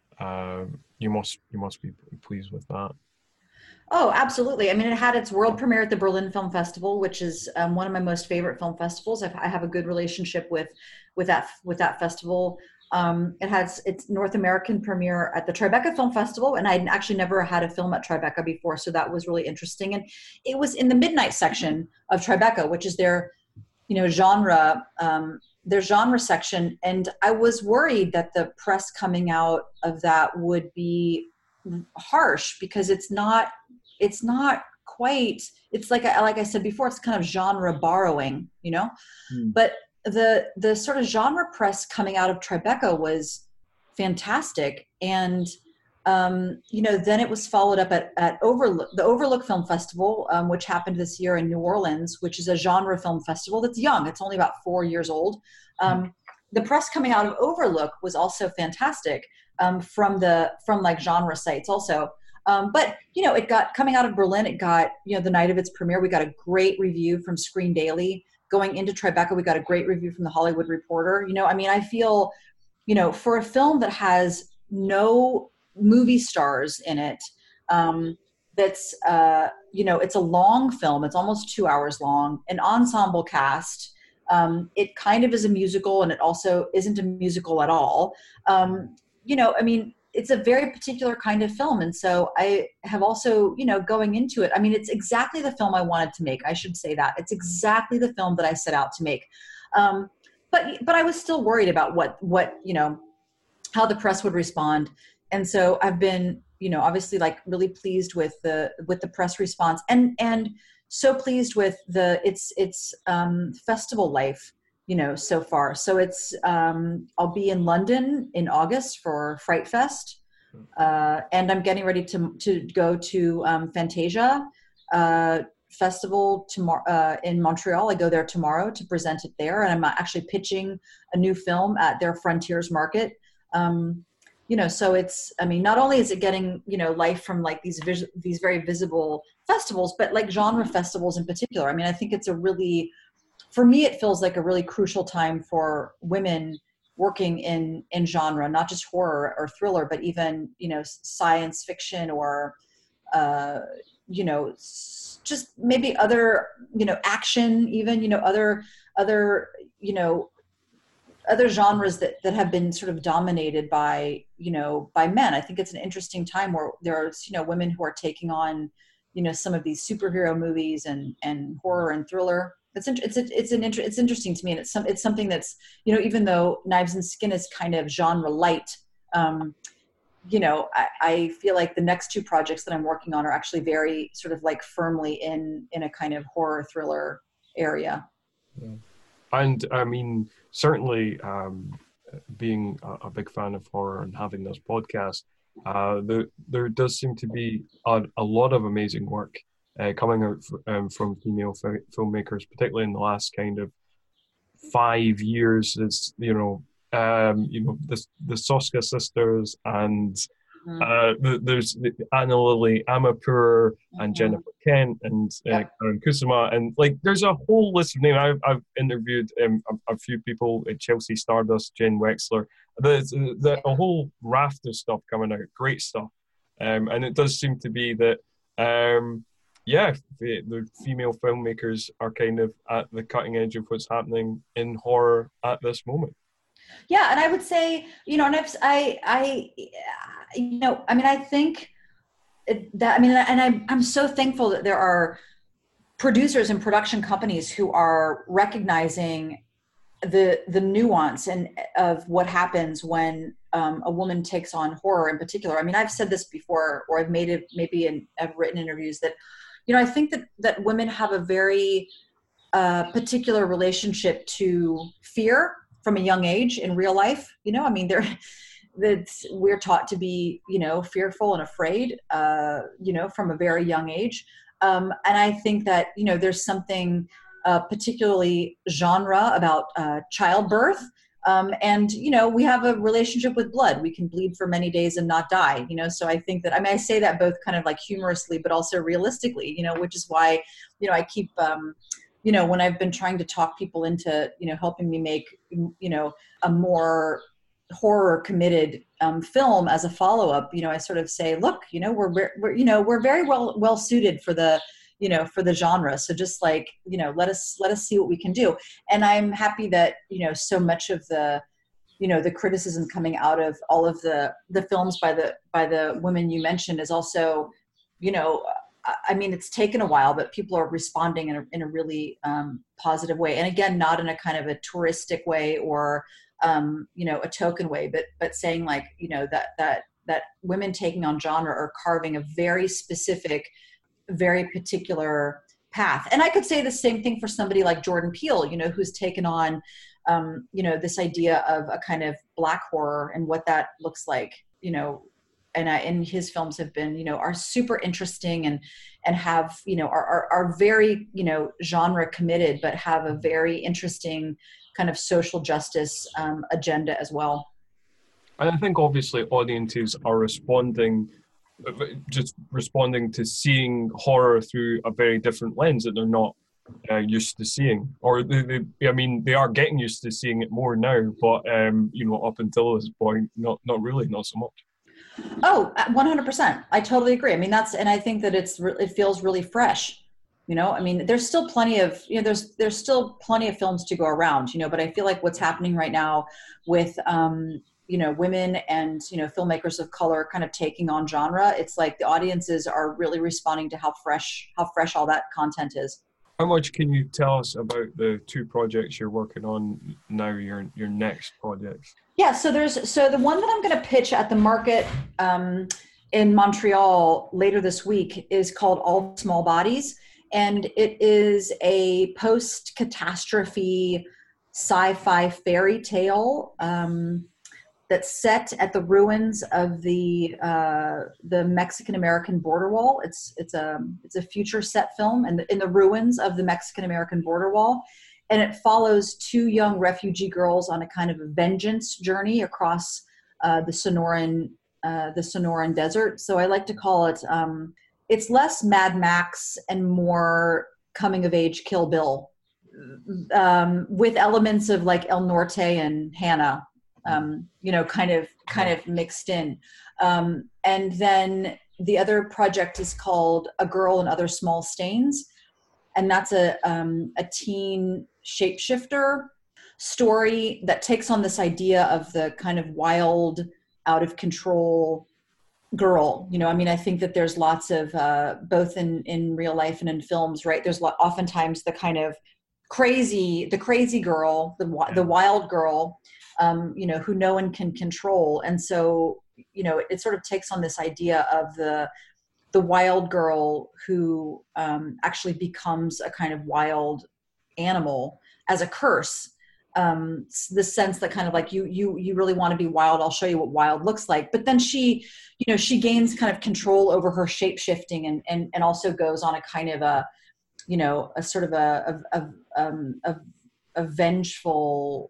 Um you must you must be pleased with that. Oh, absolutely. I mean, it had its world premiere at the Berlin Film Festival, which is um, one of my most favorite film festivals. I've, I have a good relationship with with that with that festival. Um, it has its North American premiere at the Tribeca Film Festival, and I'd actually never had a film at Tribeca before, so that was really interesting. And it was in the midnight section of Tribeca, which is their, you know, genre, um, their genre section. And I was worried that the press coming out of that would be harsh because it's not, it's not quite. It's like I, like I said before, it's kind of genre borrowing, you know, mm. but. The the sort of genre press coming out of Tribeca was fantastic, and um, you know, then it was followed up at at Overlook, the Overlook Film Festival, um, which happened this year in New Orleans, which is a genre film festival that's young. It's only about four years old. Um, the press coming out of Overlook was also fantastic um, from the from like genre sites also. Um, but you know, it got coming out of Berlin. It got, you know, the night of its premiere, we got a great review from Screen Daily. Going into Tribeca, we got a great review from the Hollywood Reporter. You know, I mean, I feel, you know, for a film that has no movie stars in it, um, that's, uh, you know, it's a long film. It's almost two hours long, an ensemble cast. Um, it kind of is a musical, and it also isn't a musical at all. Um, you know, I mean, it's a very particular kind of film. And so I have also, you know, going into it, I mean, it's exactly the film I wanted to make. I should say that. It's exactly the film that I set out to make. Um, but, but I was still worried about what, what, you know, how the press would respond. And so I've been, you know, obviously like really pleased with the with the press response, and and so pleased with the it's it's um, festival life, you know, so far. So it's um, I'll be in London in August for Fright Fest, uh, and I'm getting ready to to go to um, Fantasia uh, Festival tomorrow uh, in Montreal. I go there tomorrow to present it there, and I'm actually pitching a new film at their Frontiers Market. Um, you know, so it's, I mean, not only is it getting, you know, life from like these vis- these very visible festivals, but like genre festivals in particular. I mean, I think it's a really, for me, it feels like a really crucial time for women working in, in genre, not just horror or thriller, but even, you know, science fiction or, uh, you know, just maybe other, you know, action, even, you know, other, other, you know, other genres that, that have been sort of dominated by, you know, by men. I think it's an interesting time where there's, you know, women who are taking on, you know, some of these superhero movies and, and horror and thriller. It's, it's, it's an inter- it's interesting to me. And it's some, it's something that's, you know, even though Knives and Skin is kind of genre light, um, you know, I, I feel like the next two projects that I'm working on are actually very sort of like firmly in, in a kind of horror thriller area. Yeah. And I mean, certainly um, being a, a big fan of horror and having this podcast, uh, there, there does seem to be a, a lot of amazing work uh, coming out f- um, from female f- filmmakers, particularly in the last kind of five years. It's, you know, um, you know, the, the Soska sisters and Mm-hmm. Uh, there's Anna Lily Amapur and Jennifer Kent and uh, Yeah. Karen Kusama, and like there's a whole list of names. I've, I've interviewed um, a, a few people, uh, Chelsea Stardust, Jen Wexler. There's the, a whole raft of stuff coming out, great stuff, um, and it does seem to be that, um, yeah, the, the female filmmakers are kind of at the cutting edge of what's happening in horror at this moment. Yeah, and I would say, you know, and I've, I, I, you know, I mean, I think that, I mean, and I, I'm so thankful that there are producers and production companies who are recognizing the the nuance and of what happens when um, a woman takes on horror in particular. I mean, I've said this before, or I've made it maybe in, I've written interviews that, you know, I think that that women have a very uh, particular relationship to fear from a young age in real life. You know, I mean, they're, that we're taught to be, you know, fearful and afraid, uh, you know, from a very young age. Um, and I think that, you know, there's something uh, particularly genre about uh, childbirth. Um, and, you know, we have a relationship with blood. We can bleed for many days and not die, you know? So I think that, I mean, I say that both kind of like humorously, but also realistically, you know, which is why, you know, I keep, um, you know, when I've been trying to talk people into, you know, helping me make, you know, a more horror committed um, film as a follow-up, you know, I sort of say, look, you know, we're, we're, you know, we're very well, well suited for the, you know, for the genre. So just like, you know, let us, let us see what we can do. And I'm happy that, you know, so much of the, you know, the criticism coming out of all of the, the films by the, by the women you mentioned is also, you know, I mean, it's taken a while, but people are responding in a, in a really um, positive way. And again, not in a kind of a touristic way or, um, you know, a token way, but, but saying like, you know, that, that, that women taking on genre are carving a very specific, very particular path. And I could say the same thing for somebody like Jordan Peele, you know, who's taken on, um, you know, this idea of a kind of Black horror and what that looks like, you know, and, I, and his films have been, you know, are super interesting and, and have, you know, are, are, are very, you know, genre committed, but have a very interesting kind of social justice um, agenda as well. And I think obviously audiences are responding, just responding to seeing horror through a very different lens that they're not uh, used to seeing, or they, they, I mean, they are getting used to seeing it more now, but um, you know, up until this point, not not really, not so much. Oh, one hundred percent. I totally agree. I mean, that's, and I think that it's, it feels really fresh, you know, I mean, there's still plenty of, you know, there's, there's still plenty of films to go around, you know, but I feel like what's happening right now with, um, you know, women and, you know, filmmakers of color kind of taking on genre, it's like the audiences are really responding to how fresh, how fresh all that content is. How much can you tell us about the two projects you're working on now, your your next projects? Yeah, so there's, so the one that I'm going to pitch at the market, um, in Montreal later this week is called All Small Bodies. And it is a post-catastrophe sci-fi fairy tale um, that's set at the ruins of the uh, the Mexican-American border wall. It's it's a it's a future set film in the, in the ruins of the Mexican-American border wall, and it follows two young refugee girls on a kind of a vengeance journey across uh, the Sonoran uh, the Sonoran Desert. So I like to call it. Um, it's less Mad Max and more coming of age Kill Bill, um, with elements of like El Norte and Hannah. Um, you know, kind of, kind of mixed in. Um, and then the other project is called A Girl and Other Small Stains. And that's a, um, a teen shapeshifter story that takes on this idea of the kind of wild, out of control girl. You know, I mean, I think that there's lots of, uh, both in, in real life and in films, right? There's lot, oftentimes the kind of crazy, the crazy girl, the, the wild girl, um, you know, who no one can control. And so, you know, it, it sort of takes on this idea of the, the wild girl who um, actually becomes a kind of wild animal as a curse. Um, the sense that kind of like, you, you, you really want to be wild. I'll show you what wild looks like. But then she, you know, she gains kind of control over her shape shifting and, and, and also goes on a kind of a, you know, a sort of a, a, a, um, a, a vengeful,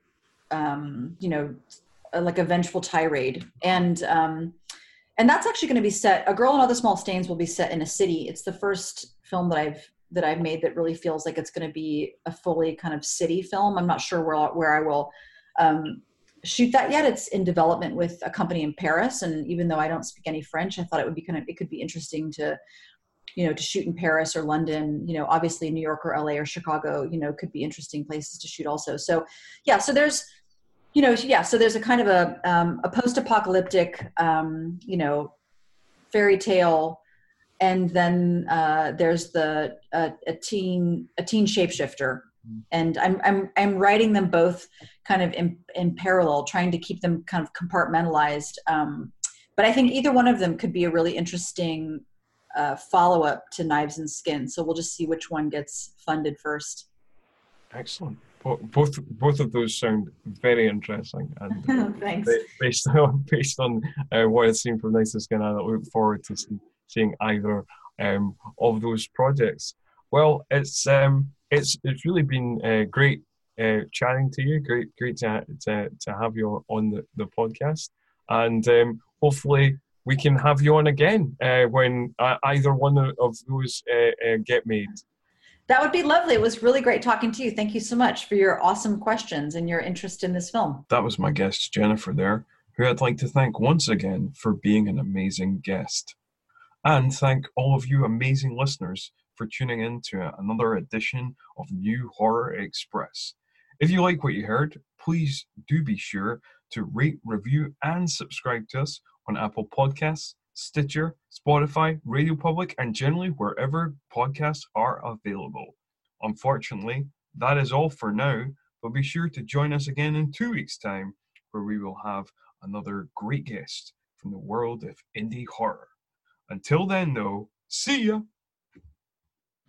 um, you know, like a vengeful tirade. And, um, and that's actually going to be set, A Girl and Other Small Stains will be set in a city. It's the first film that I've, that I've made that really feels like it's going to be a fully kind of city film. I'm not sure where, where I will, um, shoot that yet. It's in development with a company in Paris. And even though I don't speak any French, I thought it would be kind of, it could be interesting to, you know, to shoot in Paris or London. You know, obviously New York or L A or Chicago, you know, could be interesting places to shoot also. So yeah, so there's, you know, yeah, so there's a kind of a, um, a post-apocalyptic, um, you know, fairy tale. And then uh, there's the, uh, a teen, a teen shapeshifter. And I'm, I'm, I'm writing them both kind of in, in parallel, trying to keep them kind of compartmentalized. Um, but I think either one of them could be a really interesting uh, follow-up to Knives and Skin. So we'll just see which one gets funded first. Excellent. Both both of those sound very interesting, and Thanks. based on based on uh, what I've seen from Knives and Skin, I look forward to see, seeing either um, of those projects. Well, it's um, it's it's really been uh, great uh, chatting to you. Great great to to, to have you on the, the podcast, and um, hopefully we can have you on again uh, when uh, either one of those uh, uh, get made. That would be lovely. It was really great talking to you. Thank you so much for your awesome questions and your interest in this film. That was my guest, Jennifer, there, who I'd like to thank once again for being an amazing guest. And thank all of you amazing listeners for tuning in to another edition of New Horror Express. If you like what you heard, please do be sure to rate, review, and subscribe to us on Apple Podcasts, Stitcher, Spotify, Radio Public, and generally wherever podcasts are available. Unfortunately, that is all for now, but be sure to join us again in two weeks' time, where we will have another great guest from the world of indie horror. Until then, though, see ya!